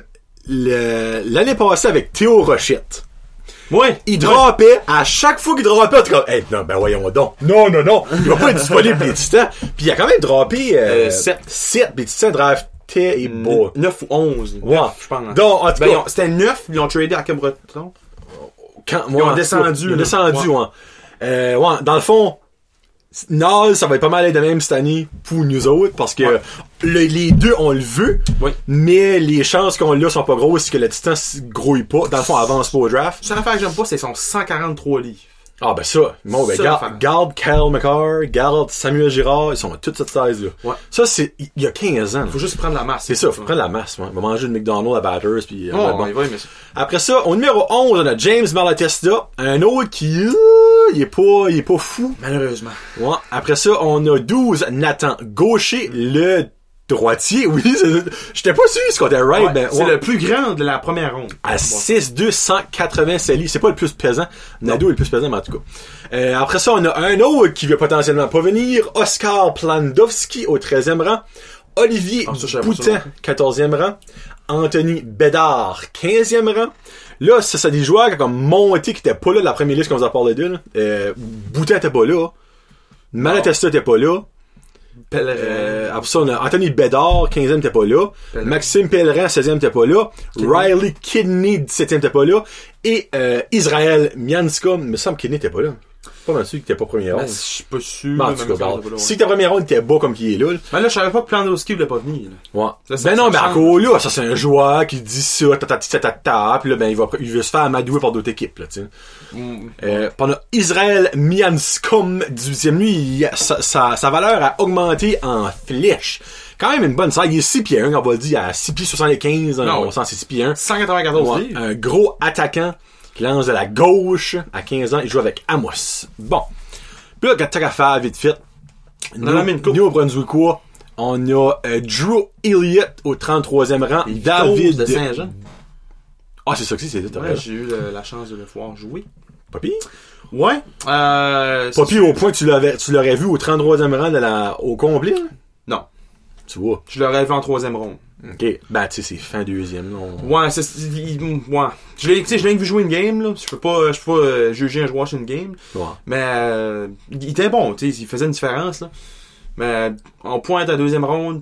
le, l'année passée avec Théo Rochette. Ouais. Il drapait, à chaque fois qu'il drapait, tu comme, hey, non, ben voyons donc. Non, non, non. Il va pas être disponible les Titans. Puis il a quand même drapé, euh, sept. sept. Les Titans draftaient et beau. neuf ou onze. Ouais. Je pense. Donc, en tout ben, cas. C'était neuf, ils ont tradé à Cabreton. Quand, moi, ils ont descendu. Ils ont descendu, ouais. ouais. Euh, ouais, dans le fond, Naz, ça va être pas mal être de même cette année pour nous autres, parce que ouais. le, les deux, on le veut, oui. mais les chances qu'on l'a sont pas grosses, c'est que le Titan grouille pas. Dans le fond, avance pas au draft. Ça l'affaire que j'aime pas, c'est son cent quarante-trois livres. Ah, ben ça. Bon, ben, garde, garde Kyle McCarr, garde Samuel Girard, ils sont à toute cette size-là. Ouais. Ça, c'est, il y a quinze ans. Faut juste prendre la masse. C'est ça, faut prendre la masse, ouais. On va manger une McDonald's à Batters, puis, oh, ouais, bon. Ouais, mais... Après ça, au numéro onze, on a James Malatesta, un autre qui, euh, il est pas, il est pas fou. Malheureusement. Ouais. Après ça, on a douze, Nathan Gaucher, le droitier, oui, j'étais pas sûr ce qu'on était right, ouais, ben, c'est ouais. le plus grand de la première ronde. À six deux, cent quatre-vingts salis. C'est pas le plus pesant. Nadeau est le plus pesant, mais en tout cas. Euh, après ça, on a un autre qui veut potentiellement pas venir. Oscar Plandowski au treizième rang. Olivier ah, Boutin, quatorzième rang. Anthony Bédard, quinzième rang. Là, ça, c'est des joueurs qui ont comme monté, qui étaient pas là de la première liste qu'on vous a parlé d'eux. Euh, Boutin était pas là. Malatesta était pas là. Pellerin. Euh, après ça, on a Anthony Bédard, quinzième était pas là. Pellerin. Maxime Pellerin, seizième était pas là. Kidney. Riley Kidney, dix-septième était pas là. Et euh, Israël Mianska, me semble que Kidney était pas là. Pas mal sûr qu'il était pas premier rond. Ben, je suis pas sûr. Ben, en tout cas, si t'es premier rond, il était bas comme qu'il est là. là. Ben là, je savais pas que Plandowski voulait pas venir. Là. Ouais. Ça, ça, ben non, ça mais change. encore là, ça c'est un joueur qui dit ça, tatati tatata, pis là, ben il va, il veut se faire amadouer par d'autres équipes, là, tu sais. Mm. Euh, pendant Israël Mianskum, dix-huitième, lui, il, sa, sa, sa valeur a augmenté en flèche. Quand même une bonne taille. Il est six pieds un, on va le dire, à six pieds soixante-quinze, Non, on sent c'est six pieds un. cent quatre-vingt-quatorze Ouais, livres. un gros attaquant qui lance de la gauche à quinze ans. Il joue avec Amos. Bon. Puis là, quand t'as qu'à faire vite fait, On en a mis une coupe. New Brunswickois, on a euh, Drew Elliott au trente-troisième rang. Les David de Saint-Jean. Ah, c'est ça que c'est, c'est Ouais, j'ai eu le- la chance de le voir jouer. Pas pire. Ouais. Euh, Pas pire au point que tu l'avais, tu l'aurais vu au trente-troisième rang de la, au complet. Là. Non. Tu vois. Je l'aurais vu en troisième ronde. Ok. Ben, tu sais, c'est fin deuxième. Là, on... Ouais, c'est, il- ouais. Je l'ai, tu sais, je l'ai vu jouer une game, là. Je peux pas, je peux pas euh, juger un joueur sur une game. Ouais. Mais, euh, il était bon, tu sais, il faisait une différence, là. Mais, en pointe à deuxième ronde,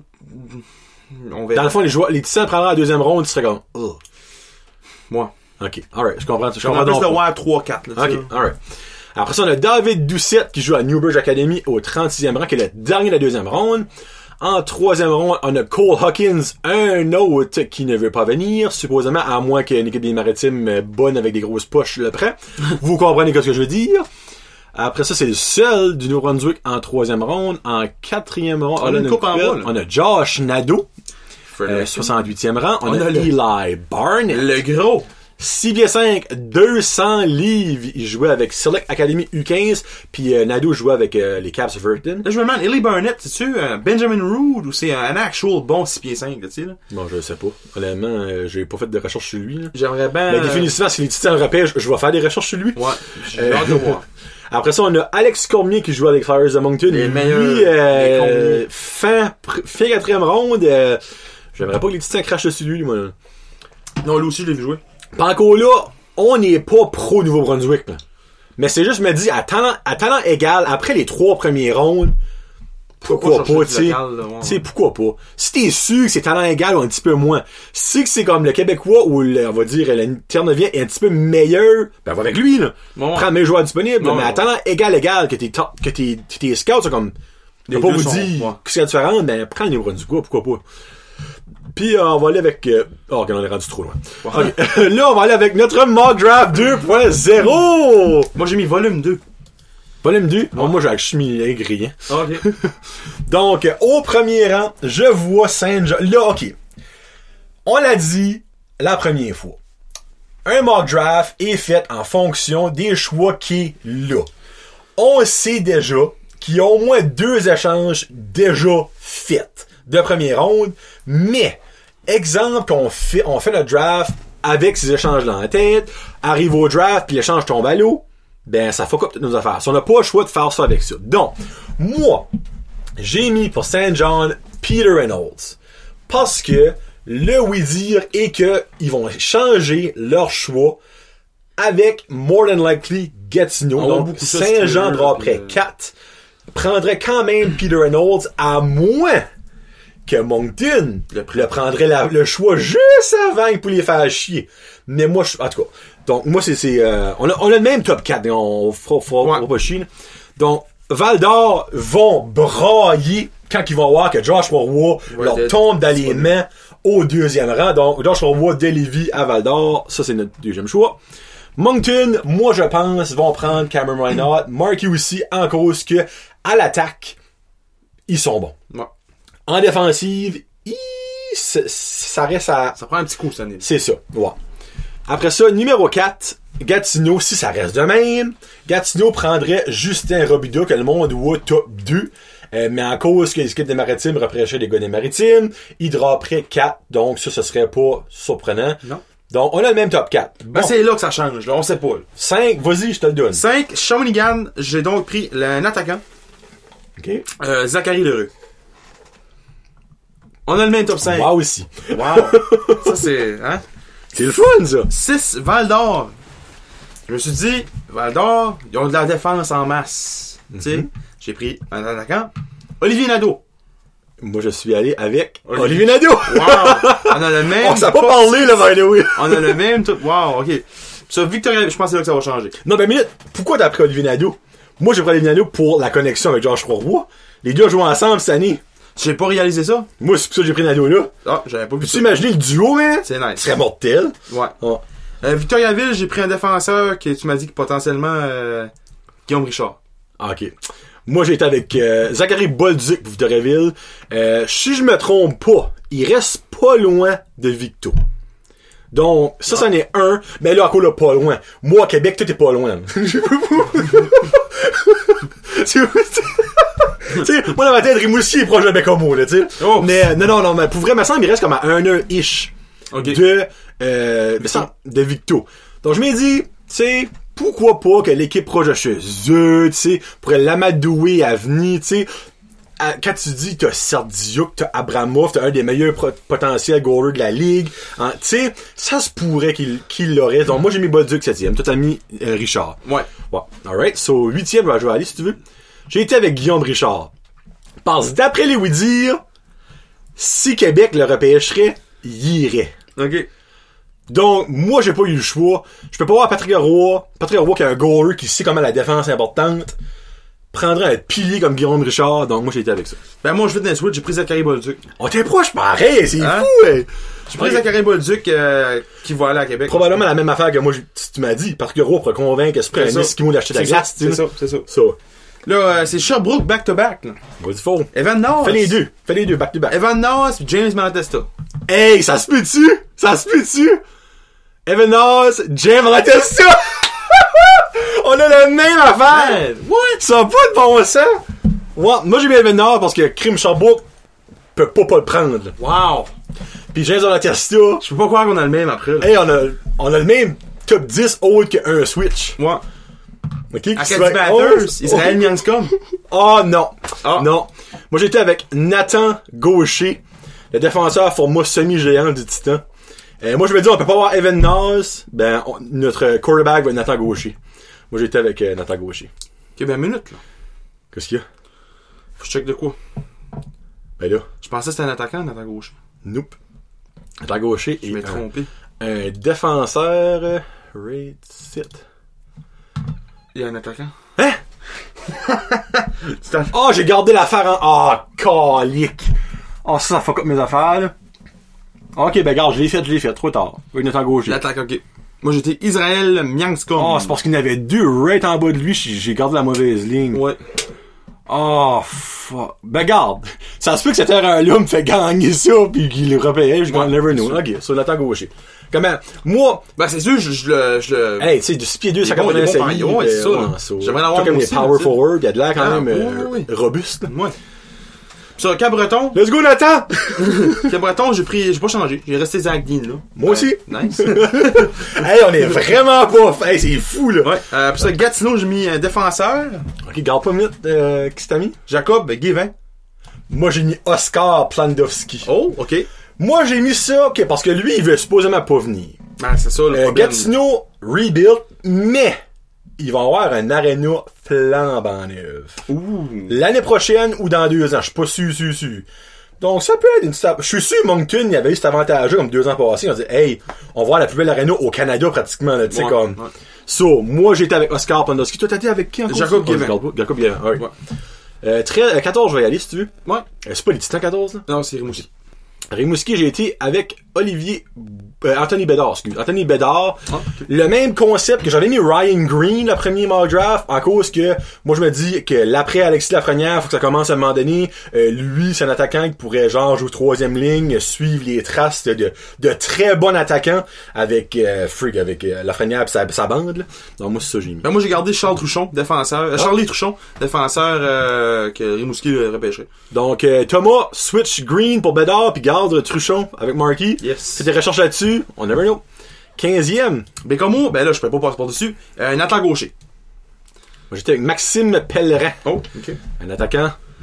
on verra. Dans le fond, les joueurs, les Titans prendraient la deuxième ronde, tu serais comme, oh. Moi. Ok. Alright. Je comprends. Je On comprends a plus donc le pas. voir trois quatre, là, tu sais, Ok. Alright. Après ça, on a David Doucette qui joue à Newbridge Academy au trente-sixième rang, qui est le dernier de la deuxième ronde. En troisième ronde, on a Cole Hawkins, un autre qui ne veut pas venir, supposément, à moins qu'une équipe des maritimes euh, bonne avec des grosses poches le prêt. Vous comprenez ce que je veux dire. Après ça, c'est le seul du New-Brunswick en troisième ronde. En quatrième ronde, On a une coupe en bas, là. on a Josh Nadeau, euh, Frederick. soixante-huitième rang. On, On a, a le- Eli Barnett. Le gros. six pieds cinq, deux cents livres. Il jouait avec Select Academy U quinze, puis euh, Nadeau jouait avec euh, les Caps of Verton. Là, je me demande, Ellie Barnett, c'est-tu un Benjamin Rood ou c'est un actual bon six pieds cinq, là, tu sais, là? Bon, je sais pas. Honnêtement, euh, j'ai pas fait de recherche sur lui. Là. J'aimerais bien. Mais définitivement, si les Titans le repêchent, je vais faire des recherches sur lui. Ouais. J'ai hâte de voir. Après ça, on a Alex Cormier qui joue avec Flyers de Moncton. Les Lui, meilleurs, euh, les Cormier. fin, pr- fin quatrième ronde, euh, j'aimerais pas que les Titans crachent dessus lui, moi. Non, lui aussi, je l'ai vu jouer. Pas encore là, on n'est pas pro Nouveau-Brunswick, là. Mais c'est juste, je me dis, à talent, à talent égal, après les trois premiers rondes, pourquoi chercher pas, du tu sais. local, là, ouais. Tu sais, pourquoi pas. Si t'es sûr que c'est talent égal ou un petit peu moins, si que c'est comme le Québécois ou le, on va dire, le Terre-Neuvienne est un petit peu meilleur, ben va avec lui, là. Ouais. Prends le meilleur joueur disponible, Ouais, mais à ouais. talent égal, égal, que tes, top- que tes, tes scouts sont comme, je Les vais pas deux vous sont- dire ouais. que c'est différent, ben prends le Nouveau-Brunswick, pourquoi pas. Puis euh, on va aller avec... Euh... Oh, ok, on est rendu trop loin. Ouais. Ok. Là, on va aller avec notre mock draft deux point zéro. Moi, j'ai mis volume deux. Volume deux. Bon, moi, j'ai mis aigri, hein. Ok. Donc, euh, au premier rang, je vois Saint-Jean. Là, ok. On l'a dit la première fois. Un mock draft est fait en fonction des choix qui est là. On sait déjà qu'il y a au moins deux échanges déjà faits de première ronde, mais exemple qu'on fait, on fait notre draft avec ces échanges-là en tête, arrive au draft puis l'échange tombe à l'eau, ben ça fuck up toutes nos affaires. Si on n'a pas le choix de faire ça avec ça. Donc, moi, j'ai mis pour Saint John Peter Reynolds parce que le oui-dire est que ils vont changer leur choix avec more than likely Gatineau. On voit Donc, beaucoup ça, Saint-Jean Steelers, draperait euh, quatre, prendrait quand même Peter Reynolds à moins que Moncton Le le, prendrait la- le choix juste avant pour les faire chier. Mais moi, je, en tout cas, donc moi c'est, c'est euh, on, a, on a le même top quatre, on fera, fera, Ouais. fera pas chier. là. Donc Val d'Or vont brailler quand ils vont voir que Joshua Roy Ouais, leur de- tombe dans les disponible. mains au deuxième rang. Donc Joshua Roy de Lévis à Val d'Or, ça c'est notre deuxième choix. Moncton, moi je pense, vont prendre Cameron Reinhardt, Marky aussi, en cause que à l'attaque, ils sont bons. Ouais. En défensive, hi, ça ça reste à... Ça prend un petit coup, cette année. C'est ça, ouais. Après ça, numéro quatre, Gatineau, si ça reste de même, Gatineau prendrait Justin Robida, que le monde voit top deux, euh, mais en cause que les équipes des Maritimes repréchaient les gars des Maritimes, il dropperait quatre, donc ça, ce serait pas surprenant. Non. Donc, on a le même top quatre. Bon, Ben, c'est là que ça change, là. On sait pas, là. cinq, vas-y, je te le donne. cinq, Shawinigan, j'ai donc pris le- un attaquant, OK. euh, Zachary Lheureux. On a le même top cinq. Moi aussi. Wow. Ça, c'est, hein? C'est le fun, ça. six, Val d'Or. Je me suis dit, Val d'Or, ils ont de la défense en masse. Mm-hmm. Tu sais, j'ai pris un attaquant. Olivier Nadeau. Moi, je suis allé avec Olivier, Olivier Nadeau. Wow. On a le même. On s'est pas parlé, là, by the way. On a le même tout. Wow, ok. Ça, Victoria, je pense que c'est là que ça va changer. Non, ben, minute. Pourquoi t'as pris Olivier Nadeau? Moi, j'ai pris Olivier Nadeau pour la connexion avec Georges Roy. Les deux ont joué ensemble cette année. J'ai pas réalisé ça. Moi, c'est pour ça que j'ai pris Nadeau là. Ah, j'avais pas vu. Peux-tu imaginer le duo, man? C'est nice. Ce serait mortel. Ouais. Oh. Euh, Victoriaville, j'ai pris un défenseur que tu m'as dit que potentiellement, euh, Guillaume Richard. Ah, ok. Moi, j'ai été avec euh, Zachary Bolduc pour Victoriaville. Euh, si je me trompe pas, il reste pas loin de Victo. Donc, ça, c'en est un. Mais là, encore là, pas loin. Moi, à Québec, tout est pas loin. Tu sais, moi, dans ma tête, Rimouski est proche de Bécomo, là, tu sais. Oh. Mais, non, non, non, mais pour vrai, ma semble, il reste comme à un heure-ish. Okay. De, euh, me semble, de Victo. Donc, je m'ai dit, tu sais, pourquoi pas que l'équipe proche de chez eux, tu sais, pourrait l'amadouer à venir, tu sais. Quand tu dis que t'as Serdiuk, t'as Abramov, t'as un des meilleurs pro- potentiels goalers de la ligue, hein, tu sais, ça se pourrait qu'il, qu'il l'aurait. Donc, moi, j'ai mis Bolduc septième. Toi, t'as mis euh, Richard. Ouais. Ouais. Alright. So, huitième, je vais aller si tu veux. J'ai été avec Guillaume Richard. Parce que d'après les oui-dire, si Québec le repêcherait, il irait. OK. Donc, moi, j'ai pas eu le choix. Je peux pas voir Patrick Roy. Patrick Roy qui est un goaler qui sait comment la défense est importante. Prendrait un pilier comme Guillaume Richard. Donc, moi, j'ai été avec ça. Ben, moi, je vais dans le switch, j'ai pris Zachary Bolduc. On t'est proche, pareil. C'est hein? fou, hey. J'ai pris Zachary Bolduc, euh, qui va aller à Québec. Probablement la même affaire que moi, tu m'as dit. Patrick Roy pour convaincre ce premier Eskimo d'acheter de la glace. C'est ça, c'est ça. Ça. Là, euh, c'est Sherbrooke back-to-back, là. Vas-y, faux. Evan Norris. Fais les deux. Fais les deux, back-to-back. Evan Norris et James Malatesta. Hey, ça se peut-tu? Ça se peut-tu? Evan Norris, James Malatesta! On a la même affaire! Man, what? Ça a pas de bon sens! Ouais, moi j'ai mis Evan Norris parce que Crime Sherbrooke peut pas pas le prendre. Là. Wow! Pis James Malatesta... Je peux pas croire qu'on a le même après, là. Hey, on a, on a le même top dix autre qu'un Switch. Ouais. Ok, Acadie Batters, Israël Nyanscom. Oh non. Oh. Non. Moi j'étais avec Nathan Gaucher, le défenseur format semi-géant du Titan. Euh, moi je vais dire on peut pas avoir Evan Norris, ben on, notre quarterback va être Nathan Gaucher. Moi j'étais avec euh, Nathan Gaucher. Ok, ben minute là. Qu'est-ce qu'il y a? Faut que je check de quoi? Ben là. Je pensais que c'était un attaquant, Nathan Gaucher. Nope. Nathan Gaucher je est trompé. Un, un défenseur euh, rate sit. Il y a un attaquant. Hein? Oh, j'ai gardé l'affaire en... Ah, oh, calique. Oh, ça, ça fuck up mes affaires, là. Ok, ben, regarde, je l'ai fait, je l'ai fait. Trop tard. Oui, Nathan Gaucher. L'attaque, ok. Moi, j'étais Israël Nyanscom. Oh, c'est parce qu'il y en avait deux right en bas de lui, j'ai gardé la mauvaise ligne. Ouais. Oh, fuck. Ben, garde. Ça se peut que cet erreur-là me fait gagner ça, pis qu'il le repérait, je ouais, never know. Ok, sur Nathan Gaucher. Comment? Moi. Ben, c'est sûr, je, je le, je le. Hey, tu sais, du six pieds deux, ça commence à essayer. Ouais, c'est ça. Ouais, so, j'aimerais l'avoir comme les power forward, il y a de l'air quand ah, même, oui, euh, oui. robuste, là. Ouais. Sur Cabreton. Let's go, Nathan! Cabreton, j'ai pris, j'ai pas changé. J'ai resté Zach Dean, là. Moi aussi. Euh, nice. Hey, on est vraiment pas, hey, c'est fou, là. Ouais. Euh, pour ça, Gatineau, j'ai mis un défenseur. Ok, garde pas minute, euh, qui t'as mis? Jacob Guévin. Moi, j'ai mis Oscar Plandowski. Oh, ok. Moi, j'ai mis ça, ok, parce que lui, il veut supposément pas venir. Ah, c'est ça, le euh, problème. Gatineau, rebuild, mais il va avoir un aréna flambant neuf. Ouh. L'année prochaine ou dans deux ans, je suis pas sûr, sûr, sûr. Donc, ça peut être une... Je suis sûr, Moncton, il y avait eu cet avantage-là comme deux ans passés. On dit, hey, on va voir la plus belle aréna au Canada, pratiquement, là, tu sais, ouais, comme... Ouais. So, moi, j'étais avec Oscar Plandowski. Toi, t'as été avec qui encore? Jacob Guévin. Oh, Jacob Guévin, ouais. Ouais. Euh, très, euh, quatorze, je vais y aller, si tu veux. Ouais. Euh, c'est pas les Titans quatorze, là? Non, c'est Rimouski. Rimouski, j'ai été avec Olivier... Euh, Anthony Bédard, excuse. Anthony Bédard. Ah, okay. Le même concept que j'avais mis Ryan Green, le premier mock draft, en cause que, moi, je me dis que l'après Alexis Lafrenière, faut que ça commence à un moment donné. Euh, lui, c'est un attaquant qui pourrait, genre, jouer troisième ligne, suivre les traces de, de très bons attaquants avec, euh, Frig, avec euh, Lafrenière et sa, sa bande, là. Donc, moi, c'est ça que j'ai mis. Ben, moi, j'ai gardé Charles Truchon, défenseur. Euh, ah. Charlie Truchon, défenseur, euh, que Rimouski le repêcherait. Donc, euh, Thomas, switch Green pour Bédard, puis garde Truchon avec Marky. Yes. Fais des recherches là-dessus. On never know. quinzième. Bécomo, ben là, je peux pas passer par-dessus. Euh, Nathan Gaucher. Moi, j'étais avec Maxime Pellerin. Oh, ok. Un attaquant. Euh,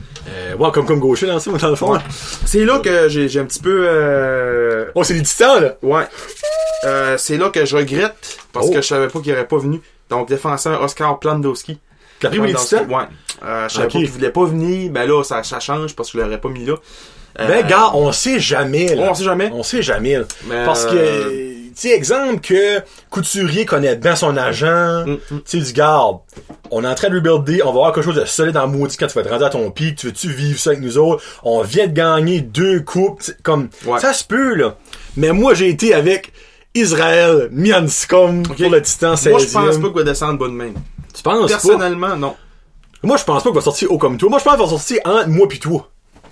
Euh, ouais, comme, comme gaucher dans ça, dans le fond. Ouais. C'est là que j'ai, j'ai un petit peu... Euh... Oh, c'est les titans, là! Ouais. Euh, c'est là que je regrette, parce oh. que je savais pas qu'il aurait pas venu. Donc, défenseur Oscar Plandowski. T'as pris les titans? Ouais. Euh, je savais okay. pas qu'il voulait pas venir. Ben là, ça, ça change, parce que je l'aurais pas mis là. Euh, ben, gars, on sait jamais, là. On sait jamais. On sait jamais, là. Mais Parce que, euh... tu sais, exemple que Couturier connaît bien son agent, mm-hmm. tu sais, du garde. On est en train de rebuilder, on va avoir quelque chose de solide en maudit quand tu vas te rendre à ton pic, tu veux-tu vivre ça avec nous autres? On vient de gagner deux coupes, comme, ouais. ça se peut, là. Mais moi, j'ai été avec Israël Mianscom okay. pour le Titan seizième. Moi, je pense pas qu'il va descendre bonne main. Tu penses Personnellement, pas? non. Moi, je pense pas qu'il va sortir haut comme toi. Moi, je pense qu'il va sortir entre moi pis toi.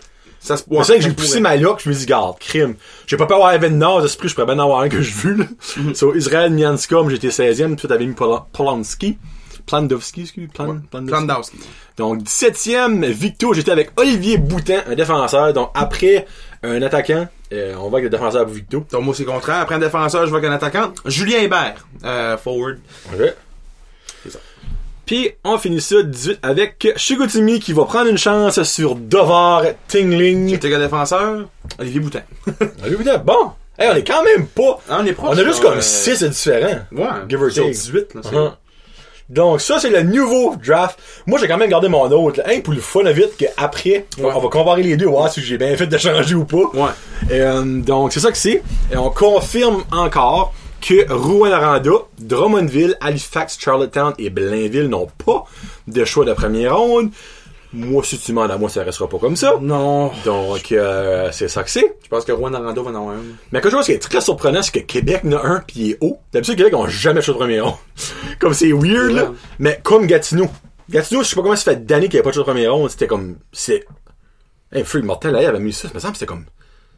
Ça se ouais, c'est vrai que j'ai poussé ma loque, je me dis, garde, crime. J'ai pas peur d'avoir Evan Naz, esprit, je pourrais bien en avoir un que je veux, là. Mm-hmm. So, Israël Mianscom, j'étais seizième, puis toi, t'avais mis Pol- Polanski. Plandowski, excuse, Plan, ouais. Plandowski. Plandowski. Donc, dix-septième, Victo, j'étais avec Olivier Boutin, un défenseur. Donc, après un attaquant, euh, on va avec le défenseur pour Victo. Donc, moi, c'est le contraire. Après un défenseur, je vais avec un attaquant. Julien Hébert, euh, forward. Ok. C'est ça. Puis, on finit ça dix-huit avec Chicoutimi qui va prendre une chance sur Dovar Tingling. J'étais un défenseur, Olivier Boutin. Olivier Boutin, bon. Hey, on est quand même pas. Ah, on est proche. On a juste là, comme euh... six différents. Ouais. Give or take. dix-huit, là, c'est uh-huh. Donc, ça, c'est le nouveau draft. Moi, j'ai quand même gardé mon autre, là. Hein, pour le fun, vite, qu'après, ouais. on va comparer les deux, voir si j'ai bien fait de changer ou pas. Ouais. Et, euh, donc, c'est ça que c'est. Et on confirme encore que Rouyn-Noranda, Drummondville, Halifax, Charlottetown et Blainville n'ont pas de choix de première ronde. Moi, si tu demandes à moi, ça restera pas comme ça. Non. Donc, euh, c'est ça que c'est. Je pense que Rouyn-Noranda va en avoir un. Mais quelque chose qui est très surprenant, c'est que Québec en a un pis il est haut. D'habitude, Québec n'a jamais choix de première ronde. Comme c'est weird, là. Mais comme Gatineau. Gatineau, je sais pas comment ça fait d'années qu'il n'y a pas de choix de première ronde. C'était comme, c'est, hey, Freak Mortel, là, il avait mis ça. Ça me semble que c'était comme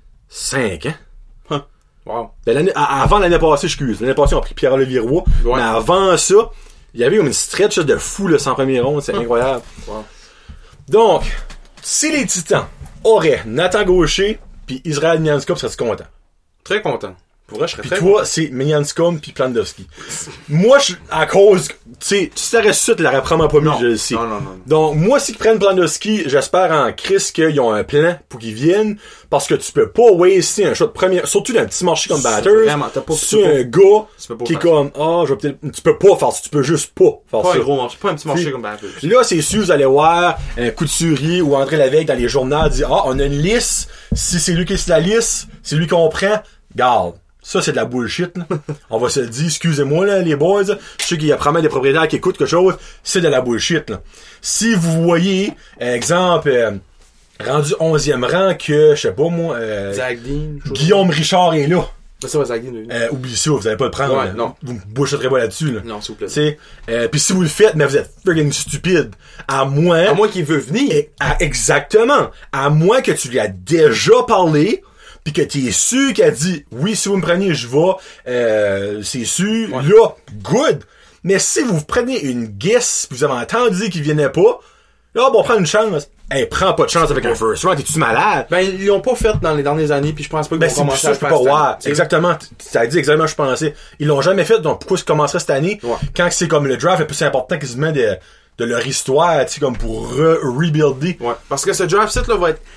cinq ans. Huh. Wow. Ben, l'année, avant l'année passée, excuse. L'année passée, on a pris Pierre-Olivier Roy. Ouais. Mais avant ça, il y avait comme une stretch de fou, là, sans première ronde. C'est incroyable. Wow. Donc, si les Titans auraient Nathan Gaucher pis Israël Mianscom, serais-tu content? Très content. Pour vrai, je serais pis très toi, content. c'est Mianscom pis Plandowski. Moi, je, à cause, tu sais, si t'aurais su, tu l'aurais probablement pas mis, non. je le sais. Non, non, non. Donc, moi, s'ils prennent Plandowski, j'espère en Christ qu'ils ont un plan pour qu'ils viennent, parce que tu peux pas waster un choix de première, surtout d'un petit marché comme Batters. Vraiment, t'as pas, sur un gars qui est comme, ah, oh, je vais peut-être, tu peux pas faire ça, tu peux juste pas faire pas ça. Un gros marché, pas un petit marché Puis, comme Batters. Là, c'est sûr, vous allez voir un Couturier ou André Lévesque dans les journaux dire, ah, on a une liste, si c'est lui qui est sur la liste, c'est lui qu'on prend, garde. Ça, c'est de la bullshit, là. On va se le dire, excusez-moi, là, les boys. Je sais qu'il y a probablement des propriétaires qui écoutent quelque chose. C'est de la bullshit, là. Si vous voyez, exemple, euh, rendu onzième rang que, je sais pas, moi, euh, Zach Dean, Guillaume Richard est là. C'est ça, Zach Dean, euh, oubliez ça, vous allez pas le prendre. Ouais, là. non. Vous me bullshitterez pas là-dessus, là. Non, s'il vous plaît. T'sais, euh, pis si vous le faites, mais vous êtes friggin' stupide. À moins. À moins qu'il veut venir. Et, à, exactement. À moins que tu lui as déjà parlé, pis que t'es sûr qu'elle dit oui, si vous me prenez, je vais, euh, c'est sûr, ouais. Là, good. Mais si vous prenez une guess, pis vous avez entendu qu'il venait pas, là, bon, prends une chance. Hey, prends pas de chance avec un first round, t'es-tu malade? Ben, ils l'ont pas fait dans les dernières années, puis je pense pas qu'ils ben, vont commencer ça, à le faire. Pas exactement. Ça a dit exactement ce que je pensais. Ils l'ont jamais fait, donc pourquoi ça commencerait cette année? Ouais. Quand c'est comme le draft le plus important quasiment de, de leur histoire, tu sais, comme pour re- rebuilder. Ouais. Parce que ce draft site, là, va être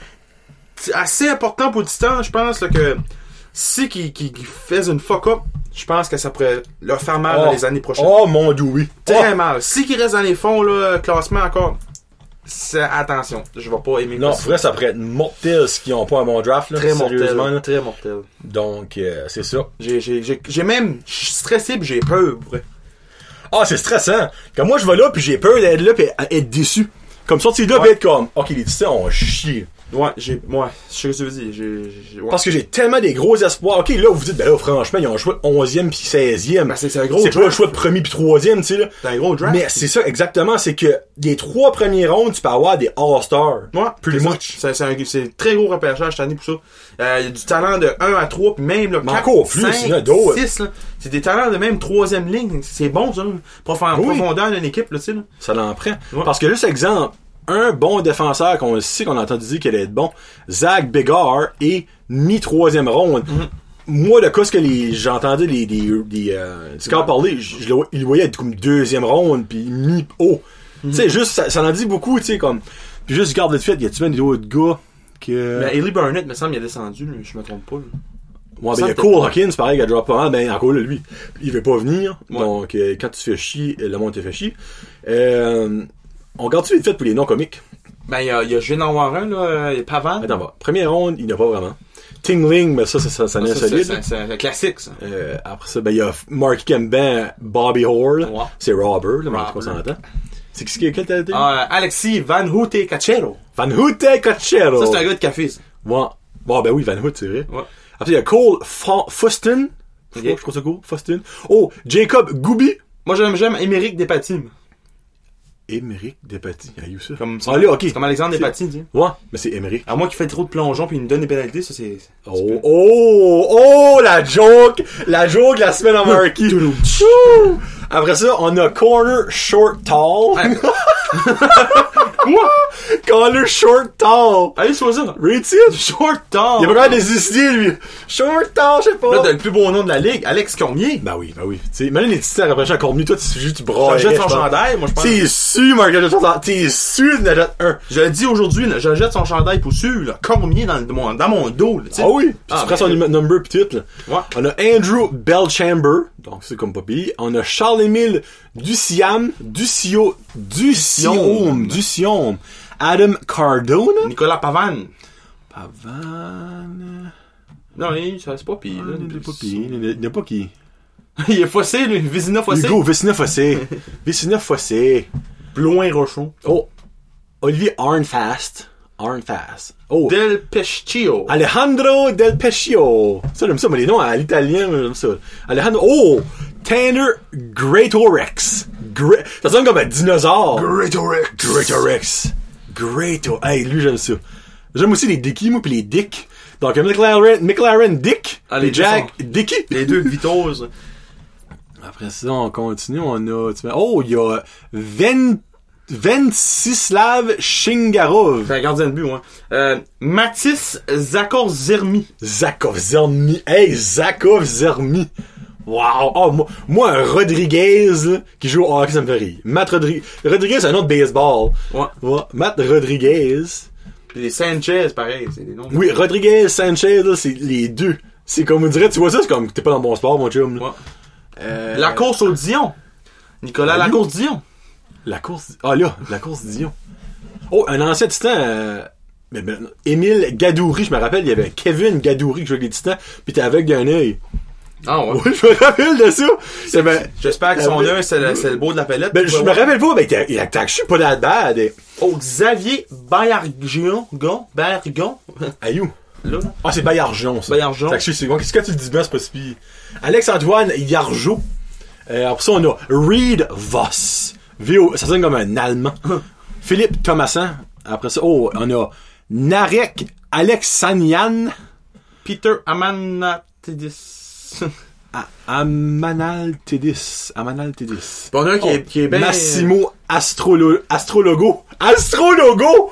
assez important pour le Titan, je pense, là, que si qu'ils qui, qui faisent une fuck-up, je pense que ça pourrait leur faire mal oh. dans les années prochaines. Oh mon dieu, oui. Très oh. mal. Si qu'ils restent dans les fonds, là, classement encore, c'est, attention, je vais pas aimer non, vrai, ça pourrait être mortel ce qu'ils ont pas un bon draft, là. Très mortel. Là. Très mortel. Donc, euh, c'est ça. J'ai, j'ai, j'ai, j'ai même, je suis stressé pis j'ai peur, vrai. Ah, c'est stressant. Quand moi, je vais là pis j'ai peur d'être là pis être déçu. Comme sortir là ouais. pis être comme, ok, les Titans ont chié. Ouais, j'ai, ouais, je sais ce que tu veux dire. J'ai, j'ai, ouais. Parce que j'ai tellement des gros espoirs. Ok, là, vous vous dites, ben là, franchement, ils ont un choix de onzième pis seizième. Ben, c'est, c'est un gros C'est draft. pas le choix de premier pis troisième, tu sais, là. C'est un gros draft. Mais c'est ça, exactement. C'est que les trois premiers rounds, tu peux avoir des All-Stars. Ouais. Pretty c'est much. C'est, c'est un, c'est un très gros repêchage cette année pour ça. Euh, il y a du talent de un à trois pis même, là, quatre, encore plus, cinq, il y en a d'autres. six, là. C'est des talents de même troisième ligne. C'est bon, ça, là. Prof- en oui. profondeur d'une équipe, là, tu sais, là. Ça l'en prend. Ouais. Parce que juste exemple, un bon défenseur qu'on sait qu'on a entendu dire qu'il allait être bon, Zach Biggar est mi-troisième ronde. Mm-hmm. Moi, le cas, ce que les, j'entendais les, les, les, euh, scouts ouais. parler, je, je le, il le voyait être comme deuxième ronde, puis mi-haut. Mm-hmm. Tu sais, juste, ça, ça en dit beaucoup, tu sais, comme, Puis juste, garde vite fait, y a-tu même des autres gars que... Ben, Haley Burnett, me semble, il a descendu, lui, je me trompe pas, là. Ouais, ben, il y a Cole Hawkins, pareil, qui a drop pas mal. Ben, encore là, lui, il veut pas venir. Ouais. Donc, euh, quand tu te fais chier, le monde te fait chier. Euh, on garde-tu vite fait pour les noms comiques? Ben, il y a, il y a, je viens d'en voir un, là, il y a Pavan. Attends, va. Première ronde, il n'y en a pas vraiment. Tingling, mais ça, ça, ça, ça n'est solide. C'est, c'est un classique, ça. Euh, après ça, ben, il y a Mark Kemban, Bobby Hall. Ouais. C'est Robert, là, mais on s'entend. C'est qui, quel t'as dit? Ah, Alexis Van Houte Cachero. Van Houte Cachero. Ça, c'est un gars de café, ça. Ouais. Bon, ben oui, Van Houte, c'est vrai. Ouais. Après, il y a Cole F- Fuston. Okay. Je crois que c'est cool. Fuston. Oh, Jacob Goubi. Moi, j'aime, j'aime Émeric Despatie. Émeric Despatie. Il y a eu ça. Comme, ah, là, ok. C'est comme Alexandre Despatie, tu sais. Ouais, mais c'est Émeric. À moi qui fait trop de plongeons puis il me donne des pénalités, ça, c'est. c'est oh, oh, oh, la joke. La joke, la semaine en marquis. Après ça, on a Corner Short Tall. Quoi? Corner Short Tall. Allez, sois ça. Rated? Short Tall. Il a pas l'air d'exister, lui. Short Tall, je sais pas. Là, t'as le plus beau nom de la ligue, Alex Cormier. Ben oui, ben oui. Tu sais, même les titres rapprochés à Cormier, toi, tu juste, tu brailles. Je jette son chandail, moi, je pense. T'es sûr, Marc, t'es sûr de la jette un. Je le dis aujourd'hui, là, je jette son chandail pour sûr, là. Cormier dans, le, dans mon dos, là, tu sais. Ah oui. Puis ah, tu prends son number pis tout, là. Ouais. On a Andrew Belchamber. Donc, c'est comme Poppy. On a Charles-Émile Duciam. Ducio. Duciom. Duciom. Adam Cardona. Nicolas Pavan. Pavan. Non, ça c'est pas pire, là. Il n'est pas pire. Il n'est pas qui. Il est Fossé, lui. Vézina Fossé. Hugo, Vézina Fossé. Vézina Fossé. Bloin Rochon. Oh. Olivier Arnfast. Arnfast. Oh. Del Pescio. Alejandro Del Pescio. Ça, j'aime ça, mais les noms à l'italien, j'aime ça. Alejandro. Oh! Tanner Greatorex. Great. Ça sonne comme un dinosaure. Greatorex. Greatorex. Greato. Hey, lui, j'aime ça. J'aime aussi les Dickies, moi, pis les Dick. Donc, McLaren, McLaren Dick. Ah, les Jack Dicky. Les deux Vitos. Après ça, on continue. On a, oh, il y a vingt, Vencislav Shingarov. C'est un gardien de but, moi. Euh, Mathis Zakov-Zermi. Zakov-Zermi. Hey, Zakov-Zermi. Wow! Oh, moi, moi, un Rodriguez, là, qui joue au hockey, ça me fait rire. Matt Rodriguez. Rodriguez, c'est un autre baseball. Ouais. Ouais. Matt Rodriguez. Puis les Sanchez, pareil, c'est des noms. Oui, Rodriguez, Sanchez, là, c'est les deux. C'est comme on dirait, tu vois ça, c'est comme t'es pas dans le bon sport, mon chum. Là. Ouais. Euh... La course au Dion. Nicolas, la course Dion. La course. Ah là, la course Dion. Oh, un ancien titan. Euh... Mais, ben, Émile Gadouri, je me rappelle, il y avait Kevin Gadouri qui jouait avec les titans, pis t'es avec d'un œil. Ah ouais. Oui, je me rappelle de ça. C'est, ben, j'espère que son œil, c'est le, c'est le beau de la palette. Ben, je me rappelle pas, ben, il a je suis pas that bad. Oh, Xavier Bayargon, Gon, Bergon. Ayou. Là. Ah, c'est Bayarjon, ça. Bayarjon. C'est c'est bon. Qu'est-ce que tu le dis bien, c'est pas si pire. Alex-Antoine Yarjo. Euh, après ça, on a Reed Voss. V O, ça sonne comme un Allemand. Philippe Thomasin. Après ça, oh, on a Narek Alexanian. Peter Amanatidis. Ah, Amanaltidis. Amanaltidis. Bon, un qui, oh, est, qui est bien... Massimo Astrolo... Astrologo. Astrologo!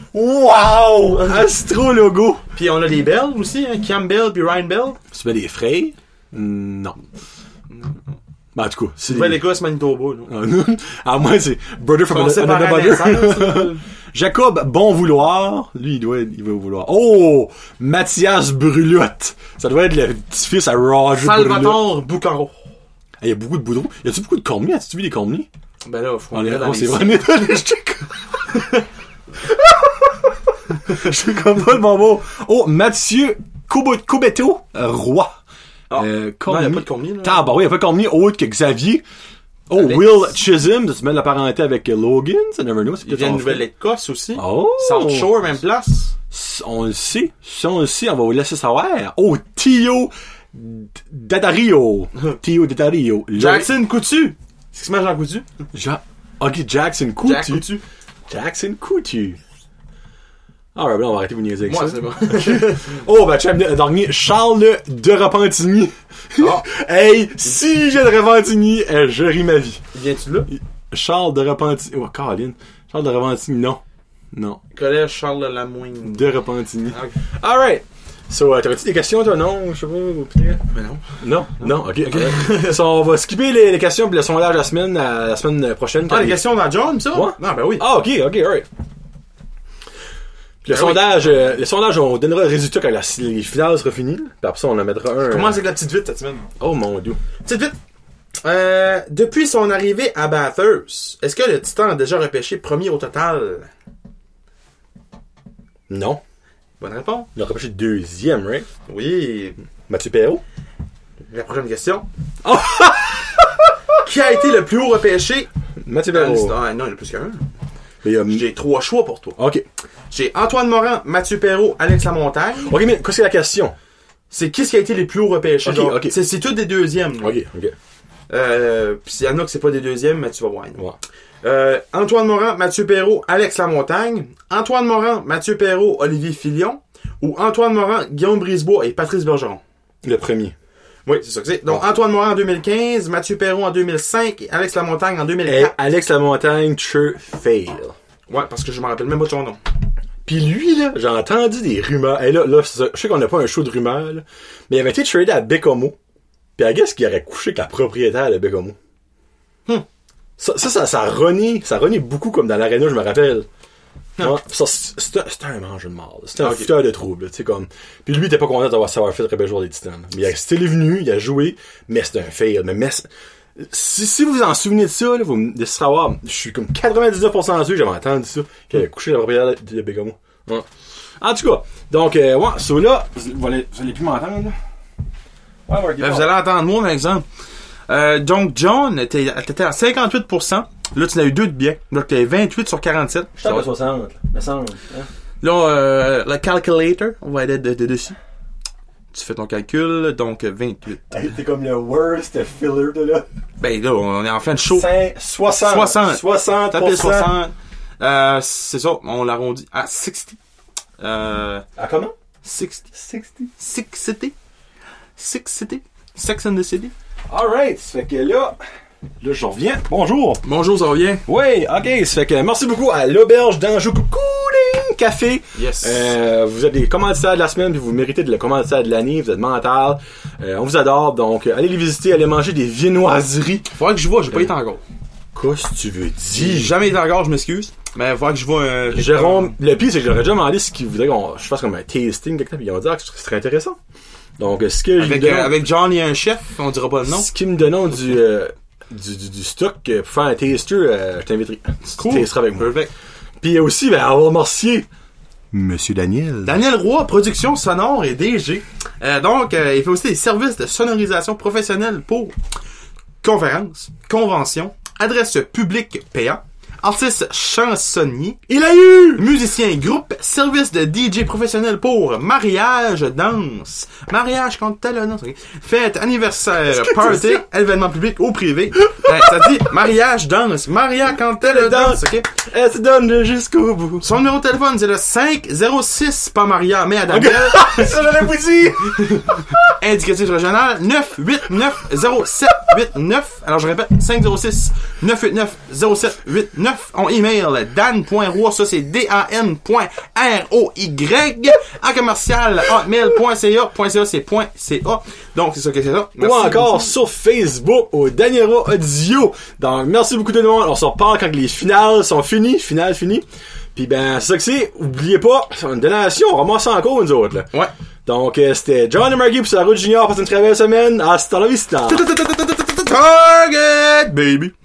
Wow! Astrologo! Puis on a les Bell aussi, hein? Cam Bell puis Ryan Bell. Tu mets des Frey? Non. Ben, en tout cas, c'est... Nouvelle Écosse, Manitoba, là. Ah, moi, c'est Brother from Another Mother. Jacob Bon Vouloir. Lui, il doit, il va vouloir. Oh! Mathias Brulotte. Ça doit être le petit-fils à Roger Salvatore Bucaro. Il y a beaucoup de boudreaux. Y a-tu beaucoup de Cormier? As-tu vu des Cormier? Ben là, faut on est, on s'est vraiment étonné. Je suis comme pas le bon mot. Oh, Mathieu Coubeto, Roy. Ah. Euh, non, il n'y a pas de Cormier, là. Ah, bah oui, il n'y a pas de Cormier autre que Xavier. Oh, Alex. Will Chisholm, tu mets de la parenté avec Logan, ça never know. Il vient de Nouvelle-Écosse aussi. Oh. South Shore, même place. On le sait. Si on le sait, on va vous laisser savoir. Oh, Tio Dadario. Tio Dadario. Jackson Coutu. C'est ce que c'est Jean Coutu? Ja- ok, Jackson Coutu. Jack Coutu. Jackson Coutu. Ah ouais, ben on va arrêter de vous niaiser avec Moi, ça. c'est bon. Oh, ben, tu as dernier, Charles de Repentigny. Oh. Hey, si j'ai de Repentigny, euh, je ris ma vie. Viens-tu là? Charles de Repentigny. Oh, Caroline. Charles de Repentigny, non. Non. Collège Charles Lamoine. De Repentigny. Okay. Alright. So, uh, t'avais-tu des questions, toi? Non, je sais pas. Mais non. Non? Non? Ok, ok. So, on va skipper les, les questions puis le sondage la semaine, à la semaine prochaine. Ah, les questions dans John, ça? Ouais. Ah, ben oui. Ah, ok, ok, alright. Le Ben sondage, oui. euh, le sondage, on donnera le résultat quand la, les finales seront finies. Puis après ça, on en mettra un. Commence euh... avec la petite vite cette semaine. Oh mon dieu. Petite vite. Euh, depuis son arrivée à Bathurst, est-ce que le Titan a déjà repêché premier au total? Non. Bonne réponse. Il a repêché deuxième, right? Oui. Mathieu Perrault. La prochaine question. Oh! Qui a été le plus haut repêché? Mathieu Ah, Perrault. non, il y en a plus qu'un. Mais, euh, J'ai trois choix pour toi. ok. J'ai Antoine Morin, Mathieu Perrault, Alex Lamontagne. Ok, mais qu'est-ce que c'est la question? C'est qui qui a été les plus hauts repêchés? Ok, genre. ok. C'est, c'est tous des deuxièmes. là. Ok, ok. Euh, pis s'il y en a que c'est pas des deuxièmes, mais tu vas voir. Ouais. Euh, Antoine Morin, Mathieu Perrault, Alex Lamontagne. Antoine Morin, Mathieu Perrault, Olivier Filion. Ou Antoine Morin, Guillaume Brisebois et Patrice Bergeron. Le premier. Oui, c'est ça que c'est. Donc, Ouais. Antoine Morin en deux mille quinze, Mathieu Perrault en deux mille cinq, et Alex Lamontagne en deux mille Et quatre. Alex Lamontagne, true fail. Ouais, parce que je me rappelle même pas de son nom. Pis lui, là, j'ai entendu des rumeurs. Et là, là, c'est ça. Je sais qu'on n'a pas un show de rumeurs, là, mais il avait été tradé à Bécomo. Pis I guess qu'il aurait couché avec la propriétaire de Bécomo. Hmm. Ça, ça, ça, ça renie, ça renie beaucoup comme dans l'aréna, je me rappelle. Ouais, ça, c'est- c'était c'était un mange de mort. là. C'était un Ok. fouteur de trouble, tu sais, comme. Puis lui, il était pas content d'avoir savoir fait le repêcheur des Titans. là. Mais il a, c'était venu, il a joué, mais c'était un fail. Mais, mais c'est- si, si vous vous en souvenez de ça, là, vous me laissez savoir, je suis comme quatre-vingt-dix-neuf pour cent sûr, j'avais entendu ça, qu'il avait couché la propriétaire de, de Bécomo. Ouais. En tout cas, donc, euh, ouais, ça là, vous allez, vous allez plus m'entendre, là. Ouais, ouais, Ben, vous allez entendre moi, par exemple. Euh, donc, John, t'étais t'étais à cinquante-huit pour cent. Là, tu n'as eu deux de bien. Donc, t'es vingt-huit sur quarante-sept. Je suis à soixante, là. Me semble. Hein? Là, euh, le calculator, on va aller de, de dessus. Tu fais ton calcul, donc vingt-huit. Hey, t'es comme le worst filler de là. Ben là, on est en fin de show. Cinq- soixante. soixante. soixante. Tapez soixante. Euh, c'est ça, on l'arrondit à soixante. Euh, Ah, comment? soixante. soixante. Six City. Six City. Sex and the City. Alright, ça fait que là, là, je reviens. Bonjour. Bonjour, ça va bien? Oui, ok, ça fait que merci beaucoup à l'Auberge d'Anjou Cooling Café. Yes. Euh, vous êtes des commanditaires de la semaine, puis vous méritez de le commanditaire de l'année, vous êtes mental. Euh, on vous adore, donc euh, allez les visiter, allez manger des viennoiseries. Faudrait que je vois, j'ai pas été encore. Qu'est-ce que tu veux J'ai dire? jamais été encore, je m'excuse. Mais il faudrait que je vois un... Jérôme, le pire, c'est que j'aurais déjà demandé ce qu'ils voudraient qu'on je fasse comme un tasting, quelque chose, puis ils vont dire que ce serait intéressant. Donc, ce que Avec, je euh, avec John, il y a un chef, on dira pas le nom. Ce qui me donne du, euh, du, du, du stock euh, pour faire un taster, euh, je t'inviterai. Tu tasteras avec moi. Perfect. Puis aussi, ben, on va remercier Monsieur Daniel. Daniel Roy, production sonore et D G. Euh, donc, euh, il fait aussi des services de sonorisation professionnelle pour conférences, conventions, adresses publiques payants, artiste chansonnier, Il a eu! musicien groupe, service de D J professionnel pour mariage, danse, mariage contre tel nom, ok. Fête, anniversaire, party, événement public ou privé. Ben, ça dit mariage, danse, mariage contre tel danse, ok. Elle se donne jusqu'au bout. Son numéro de téléphone, c'est le cinq zéro six, pas Maria, mais à Daniel. Ça, j'allais vous dire! Indicatif régional, neuf huit neuf zéro sept huit neuf. Alors, je répète, cinq zéro six neuf huit neuf zéro sept huit neuf. On email dan.roy, ça c'est D-A-N.R-O-Y, en commercial, hotmail.ca, .ca c'est .ca. Donc, c'est ça que c'est ça. Ou Merci encore beaucoup. sur Facebook au Daniela Audio. Donc, merci beaucoup tout le monde. On se reparle quand les finales sont finies. Finales finies. Puis ben, c'est ça que c'est. Oubliez pas, c'est une donation. On ramasse encore nous autres, là. Ouais. Donc, euh, c'était John et Margie pour la route junior. Passez une très belle semaine. Hasta la vista. Target, baby.